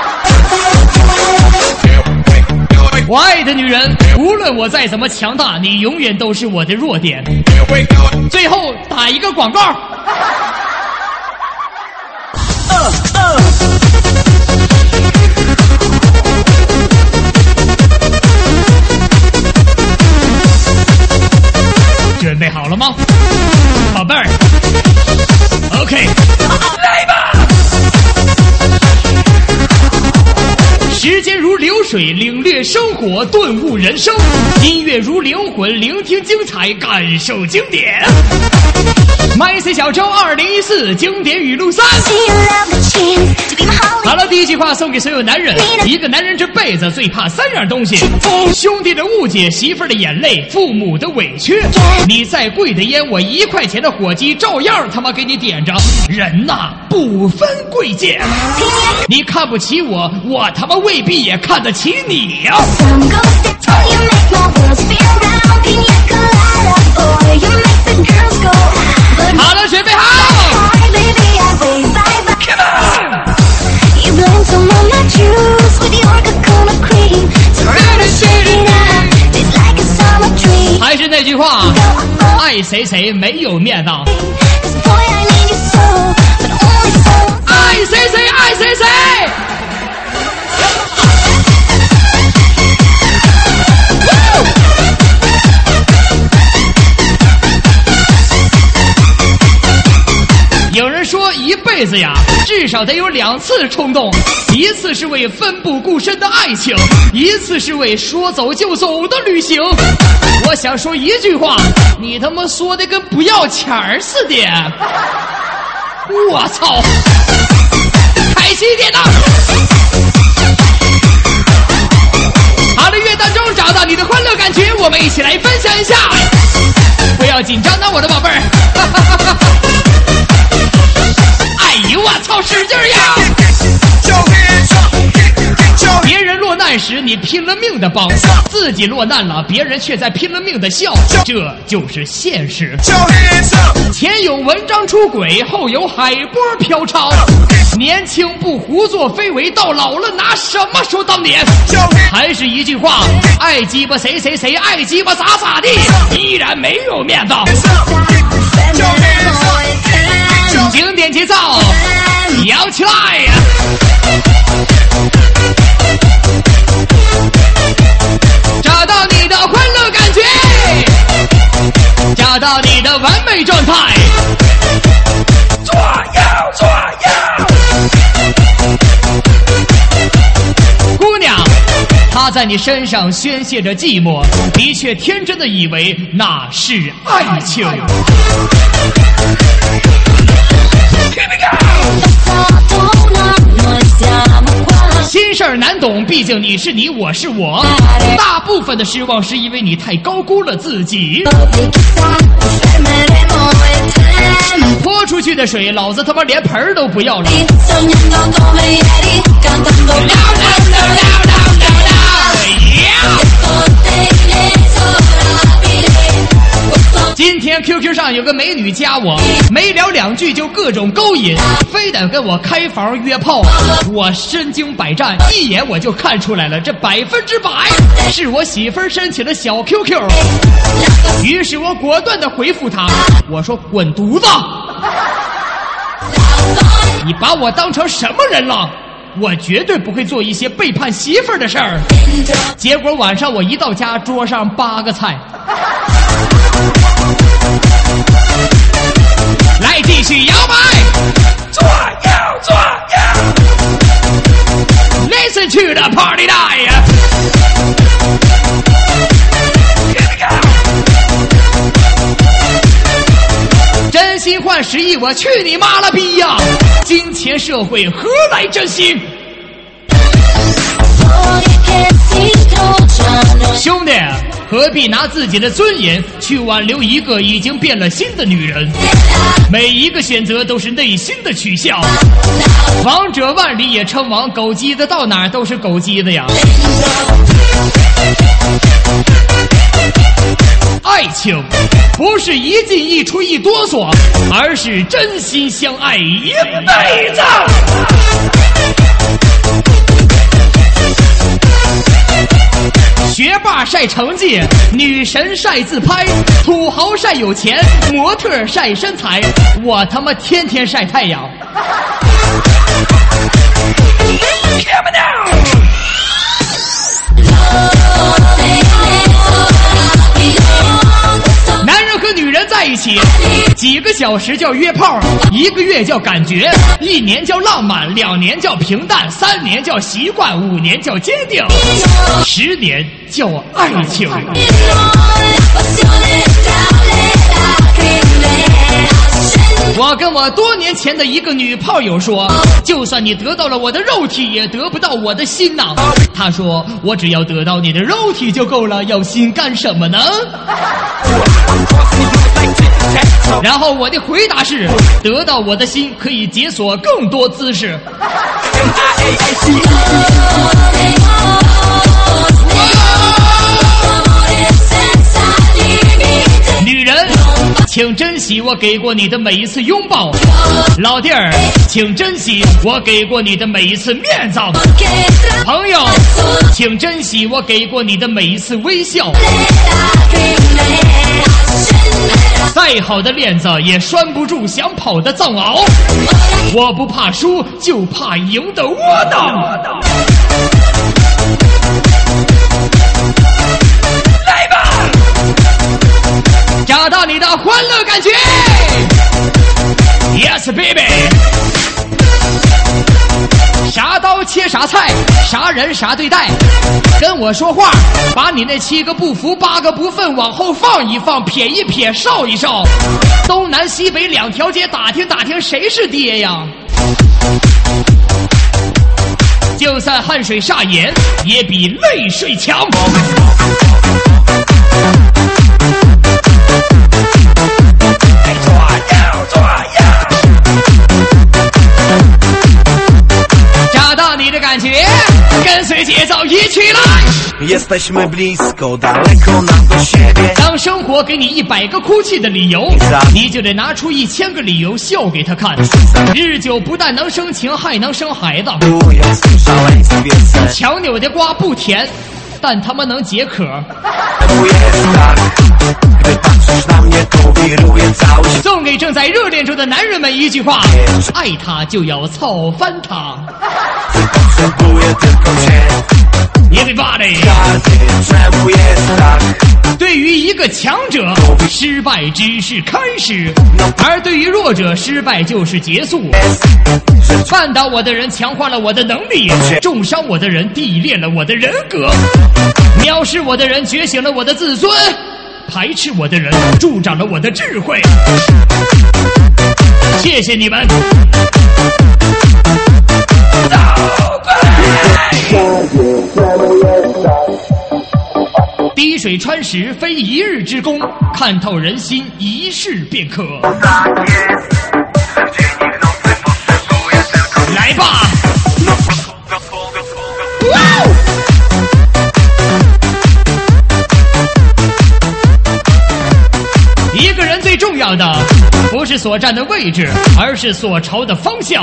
我爱的女人，无论我再怎么强大，你永远都是我的弱点。最后打一个广告。准备好了吗，宝贝儿 ？OK， 来吧！时间如流水，领略生活，顿悟人生；音乐如灵魂，聆听精彩，感受经典。 麦 C 小周二零一四经典语录三。好了，第一句话送给所有男人：一个男人这辈子最怕三样东西：兄弟的误解、媳妇儿的眼泪、父母的委屈。你再贵的烟，我一块钱的火鸡照样他妈给你点着。人呐，不分贵贱。你看不起我，我他妈未必也看得起你呀、啊！好了，准备好。还是那句话，爱谁谁没有面子。爱谁谁爱谁谁。有人说一辈子呀，至少得有两次冲动，一次是为奋不顾身的爱情，一次是为说走就走的旅行。我想说一句话，你他妈说的跟不要钱儿似的。我操！开心一点呐！好的，乐当中找到你的欢乐感觉，我们一起来分享一下。不要紧张呢，我的宝贝儿。哎呦我操，使劲呀！别人落难时你拼了命的帮，自己落难了别人却在拼了命的笑，这就是现实。前有文章出轨，后有海波飘潮，年轻不胡作非为，到老了拿什么说当年？还是一句话，爱鸡巴谁谁谁，爱鸡巴咋咋地，依然没有面子。经典节奏摇起来呀！找到你的欢乐感觉，找到你的完美状态，左右左右。姑娘，她在你身上宣泄着寂寞，你却天真的以为那是爱情。心事儿难懂，毕竟你是你，我是我。大部分的失望是因为你太高估了自己。泼出去的水，老子他妈连盆儿都不要了。今天 Q Q 上有个美女加我，没聊两句就各种勾引，非得跟我开房约炮。我身经百战，一眼我就看出来了，这百分之百是我媳妇儿申请的小 Q Q。于是我果断的回复她，我说滚犊子！你把我当成什么人了？我绝对不会做一些背叛媳妇儿的事儿。结果晚上我一到家，桌上八个菜。来继续摇摆，左右左右 ，Listen to the party night。真心换实意，我去你妈了逼呀！金钱社会何来真心？兄弟，何必拿自己的尊严去挽留一个已经变了心的女人？每一个选择都是内心的取向。王者万里也称王，狗鸡的到哪儿都是狗鸡的呀。爱情不是一进一出一哆嗦，而是真心相爱一辈子。学霸晒成绩，女神晒自拍，土豪晒有钱，模特晒身材，我他妈天天晒太阳。Come down。男人和女人在一起，几个小时叫约炮，一个月叫感觉，一年叫浪漫，两年叫平淡，三年叫习惯，五年叫坚定，十年叫爱情。 我多年前的一个女炮友说，就算你得到了我的肉体，也得不到我的心呐。她说，我只要得到你的肉体就够了，要心干什么呢？然后我的回答是，得到我的心可以解锁更多姿势。女人，请珍惜我给过你的每一次拥抱。老弟儿，请珍惜我给过你的每一次面子。朋友，请珍惜我给过你的每一次微笑。再好的链子也拴不住想跑的藏獒。我不怕输，就怕赢得窝囊。来吧，找到你的欢乐感觉。 Yes baby， 啥刀切啥菜，啥人啥对待。跟我说话，把你那七个不服八个不忿往后放一放，撇一撇，少一少。东南西北两条街打听打听，谁是爹呀？就算汗水煞眼，也比泪水强。找到你的感觉，跟随节奏一起来。当生活给你一百个哭泣的理由，你就得拿出一千个理由笑给他看。日久不但能生情，还能生孩子。强扭的瓜不甜，但他妈能解渴。送给正在热恋中的男人们一句话：爱他就要操翻他。Everybody， 对于一个强者，失败只是开始；而对于弱者，失败就是结束。绊倒我的人强化了我的能力，重伤我的人历练了我的人格，藐视我的人觉醒了我的自尊，排斥我的人助长了我的智慧。谢谢你们。滴水穿石非一日之功，看透人心一世便可。来吧！一个人最重要的不是所站的位置，而是所朝的方向。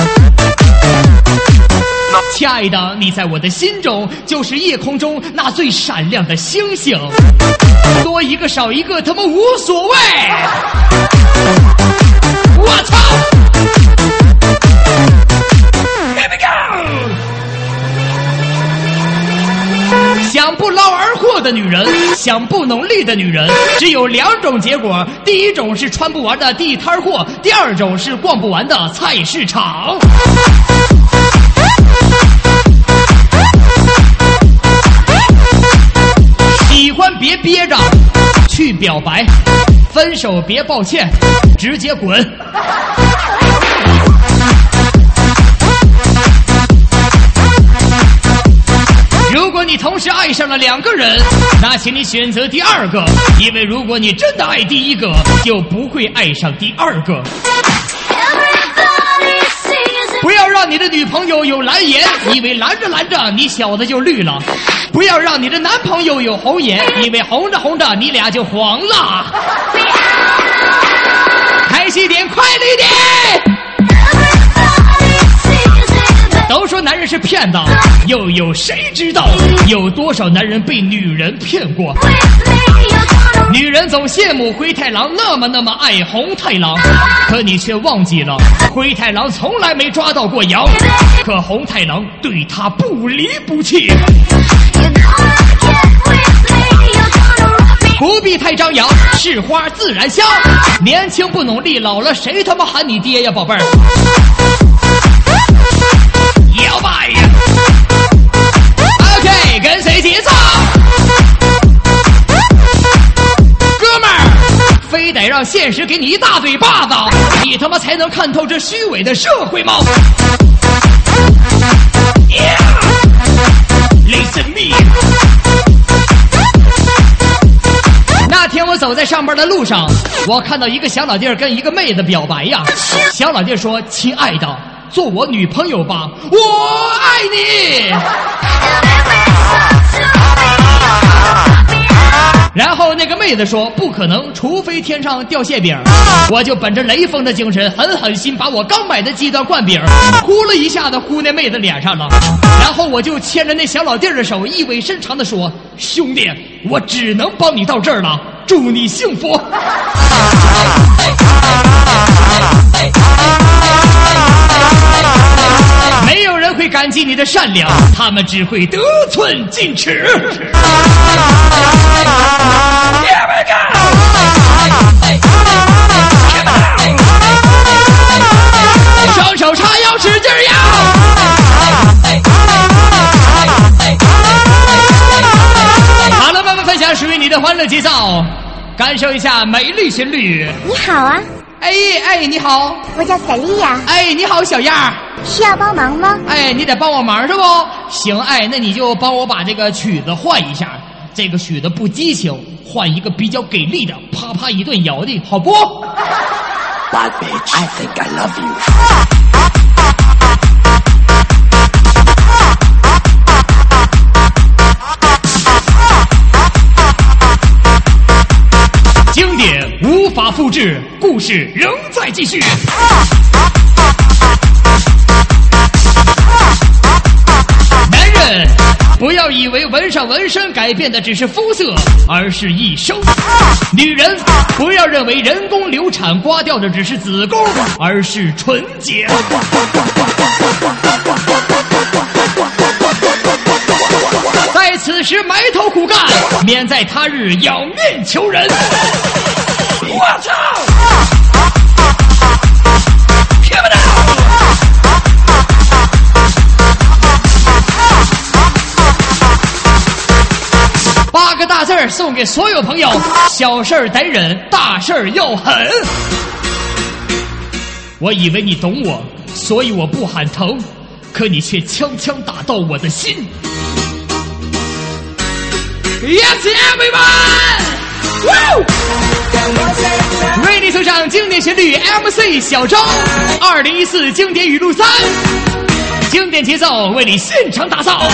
亲爱的，你在我的心中就是夜空中那最闪亮的星星，多一个少一个他妈无所谓。我操 Here we go。 想不劳而获的女人，想不努力的女人，只有两种结果：第一种是穿不完的地摊货，第二种是逛不完的菜市场。喜欢别憋着，去表白；分手别抱歉，直接滚。如果你同时爱上了两个人，那请你选择第二个，因为如果你真的爱第一个，就不会爱上第二个。不要让你的女朋友有蓝颜，以为蓝着蓝着你小子就绿了；不要让你的男朋友有红颜，以为红着红着你俩就黄了。开心点，快乐一点。都说男人是骗子，又有谁知道有多少男人被女人骗过？女人总羡慕灰太狼那么那么爱红太狼，可你却忘记了灰太狼从来没抓到过羊，可红太狼对他不离不弃。不必太张扬，是花自然香。年轻不努力，老了谁他妈喊你爹呀，宝贝儿！摇摆 ，OK， 跟随节奏，哥们儿，非得得让现实给你一大嘴巴子，你他妈才能看透这虚伪的社会吗？ Yeah! Listen me. 那天我走在上班的路上，我看到一个小老弟儿跟一个妹子表白呀。小老弟儿说：“亲爱的，做我女朋友吧，我爱你。”然后那个妹子说：“不可能，除非天上掉馅饼。”我就本着雷锋的精神，狠狠心把我刚买的鸡蛋灌饼呼了一下子呼那妹子脸上了。然后我就牵着那小老弟儿的手，意味深长地说：“兄弟，我只能帮你到这儿了，祝你幸福。”没有人会感激你的善良，他们只会得寸进尺。双手叉腰，使劲摇。好了，慢慢分享属于你的欢乐节奏，感受一下美丽旋律。 你好啊， 哎哎，你好， 我叫赛丽亚。 哎，你好，小样儿。 需要帮忙吗？ 哎，你得帮我忙是不？行，哎，那你就帮我把这个曲子换一下，这个曲子不激情，换一个比较给力的，啪啪一顿摇的，好不 Bad bitch, I think I love you. 经典无法复制，故事仍在继续。男人，不要以为纹上纹身改变的只是肤色，而是一生。女人，不要认为人工流产刮掉的只是子宫，而是纯洁。在此时埋头苦干，免在他日仰面求人。我操！听不到。八个大字儿送给所有朋友：小事儿得忍，大事儿要狠。我以为你懂我，所以我不喊疼，可你却枪枪打到我的心。Yes, everyone! Woo! 为你送上经典旋律 M C 小周二零一四经典语录三，经典节奏为你现场打造。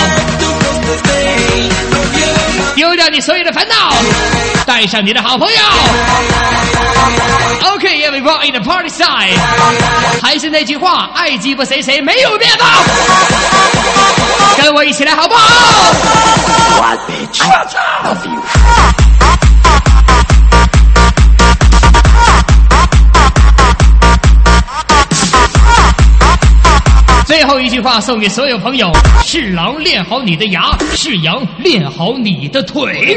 丢掉你所有的烦恼，带上你的好朋友。OK, everyone in the party side。还是那句话，爱鸡巴谁谁没有变的。跟我一起来好不好 Bad bitch, I love you. 最后一句话送给所有朋友：是狼练好你的牙，是羊练好你的腿。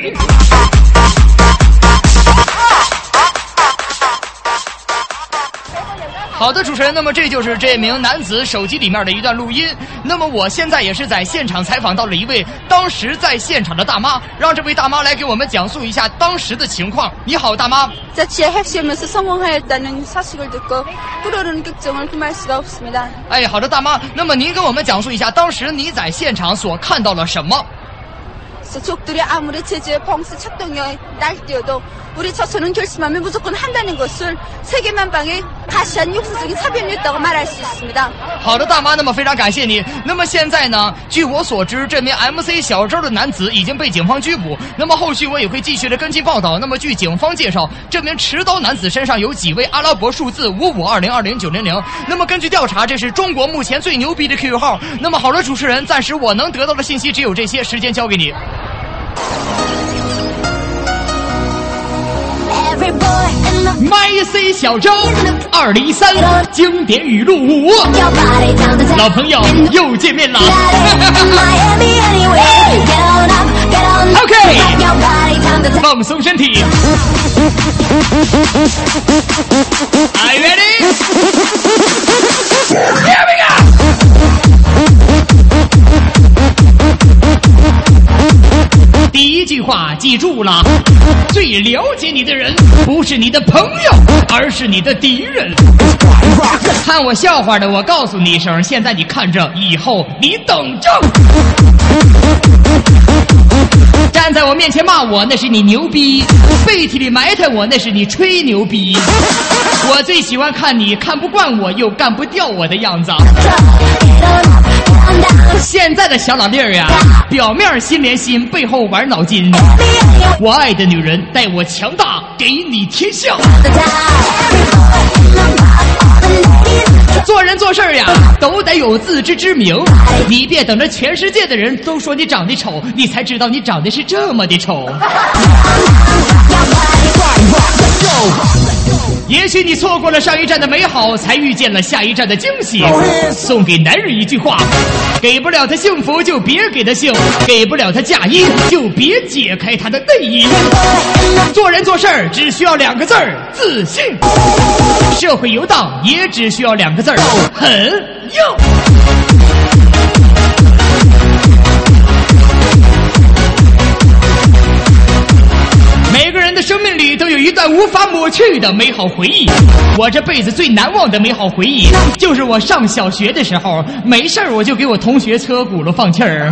好的，主持人，那么这就是这名男子手机里面的一段录音。那么我现在也是在现场采访到了一位当时在现场的大妈，让这位大妈来给我们讲述一下当时的情况。你好，大妈。 자, 지하 핵시험에서 성공하였다는 사실을 듣고 끓어오르는 격정을 금할 수가 없습니다. 哎，好的，大妈。那么您跟我们讲述一下当时你在现场所看到了什么？ 적들이 아무리 제주의 벙스 착동에 날뛰어도 우리 처처는 결심하면 무조건 한다는 것을 세계만 방에 가시한 역사적인 사변이었다고 말할 수 있습니다. 好的，大妈，那么非常感谢你。那么现在呢，据我所知，这名 M C 小周的男子已经被警方拘捕。那么后续我也会继续的跟进报道。那么据警方介绍，这名持刀男子身上有几位阿拉伯数字五五二零二零九零零。那么根据调查，这是中国目前最牛逼的 Q Q 号。那么好的，主持人，暂时我能得到的信息只有这些，时间交给你。 麦 C 小周二零一三经典语录五，老朋友又见面了。OK， 放松身体。Are you ready? Here we go. 第一句话。 话记住了，最了解你的人不是你的朋友，而是你的敌人。看我笑话的，我告诉你一声，现在你看着，以后你等着。站在我面前骂我，那是你牛逼；背地里埋汰我，那是你吹牛逼。我最喜欢看你看不惯我又干不掉我的样子。现在的小老弟儿呀，表面心连心，背后玩脑筋。我爱的女人，待我强大，给你天下。做人做事儿呀，都得有自知之明。你别等着全世界的人都说你长得丑，你才知道你长得是这么的丑。也许你错过了上一站的美好，才遇见了下一站的惊喜。送给男人一句话：给不了他幸福就别给他幸，给不了他嫁衣就别解开他的内衣。做人做事儿只需要两个字儿：自信。社会游荡也只需要两个字儿：很硬。每个人的生命里都有一段无法抹去的美好回忆。我这辈子最难忘的美好回忆，就是我上小学的时候，没事儿我就给我同学车轱辘放气儿。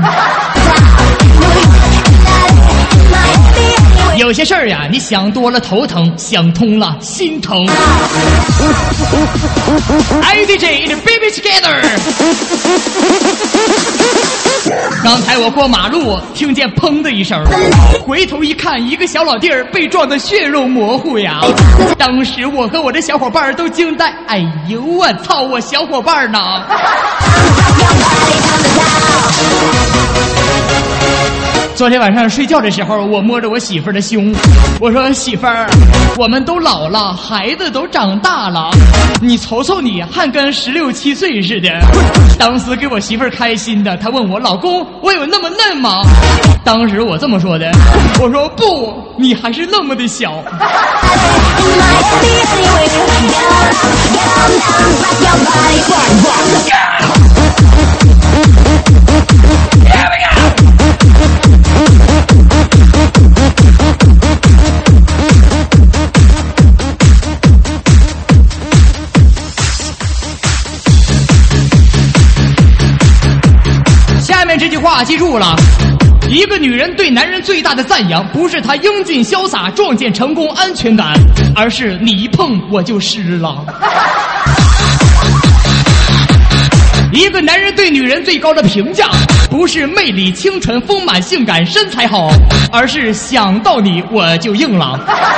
有些事儿呀，你想多了头疼，想通了心疼。I D J the baby together。刚才我过马路，听见砰的一声，回头一看，一个小老弟儿被撞得血肉模糊呀！当时我和我的小伙伴都惊呆，哎呦我操，我小伙伴呢？昨天晚上睡觉的时候，我摸着我媳妇儿的胸，我说媳妇儿，我们都老了，孩子都长大了，你瞅瞅你，还跟十六七岁似的。当时给我媳妇儿开心的，她问我老公，我有那么嫩吗？当时我这么说的，我说不，你还是那么的小。下面这句话记住了，一个女人对男人最大的赞扬，不是她英俊潇洒、撞见成功、安全感，而是你一碰我就湿了。一个男人对女人最高的评价，不是魅力、清纯、丰满、性感、身材好，而是想到你我就硬朗。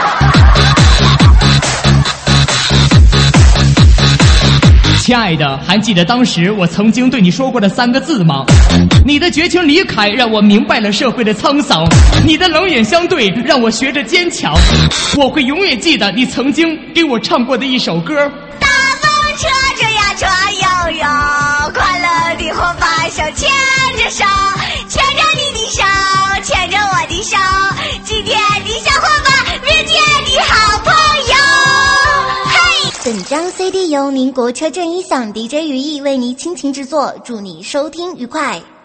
亲爱的，还记得当时我曾经对你说过的三个字吗？你的绝情离开让我明白了社会的沧桑，你的冷眼相对让我学着坚强。我会永远记得你曾经给我唱过的一首歌。 大风车着呀车悠悠，快乐的伙伴手牵着手，牵着你的手，牵着我的手，今天的小伙伴，明天的好朋友。嘿， 本张 C D 由民国车震音响 D J 于毅为你倾情制作，祝你收听愉快。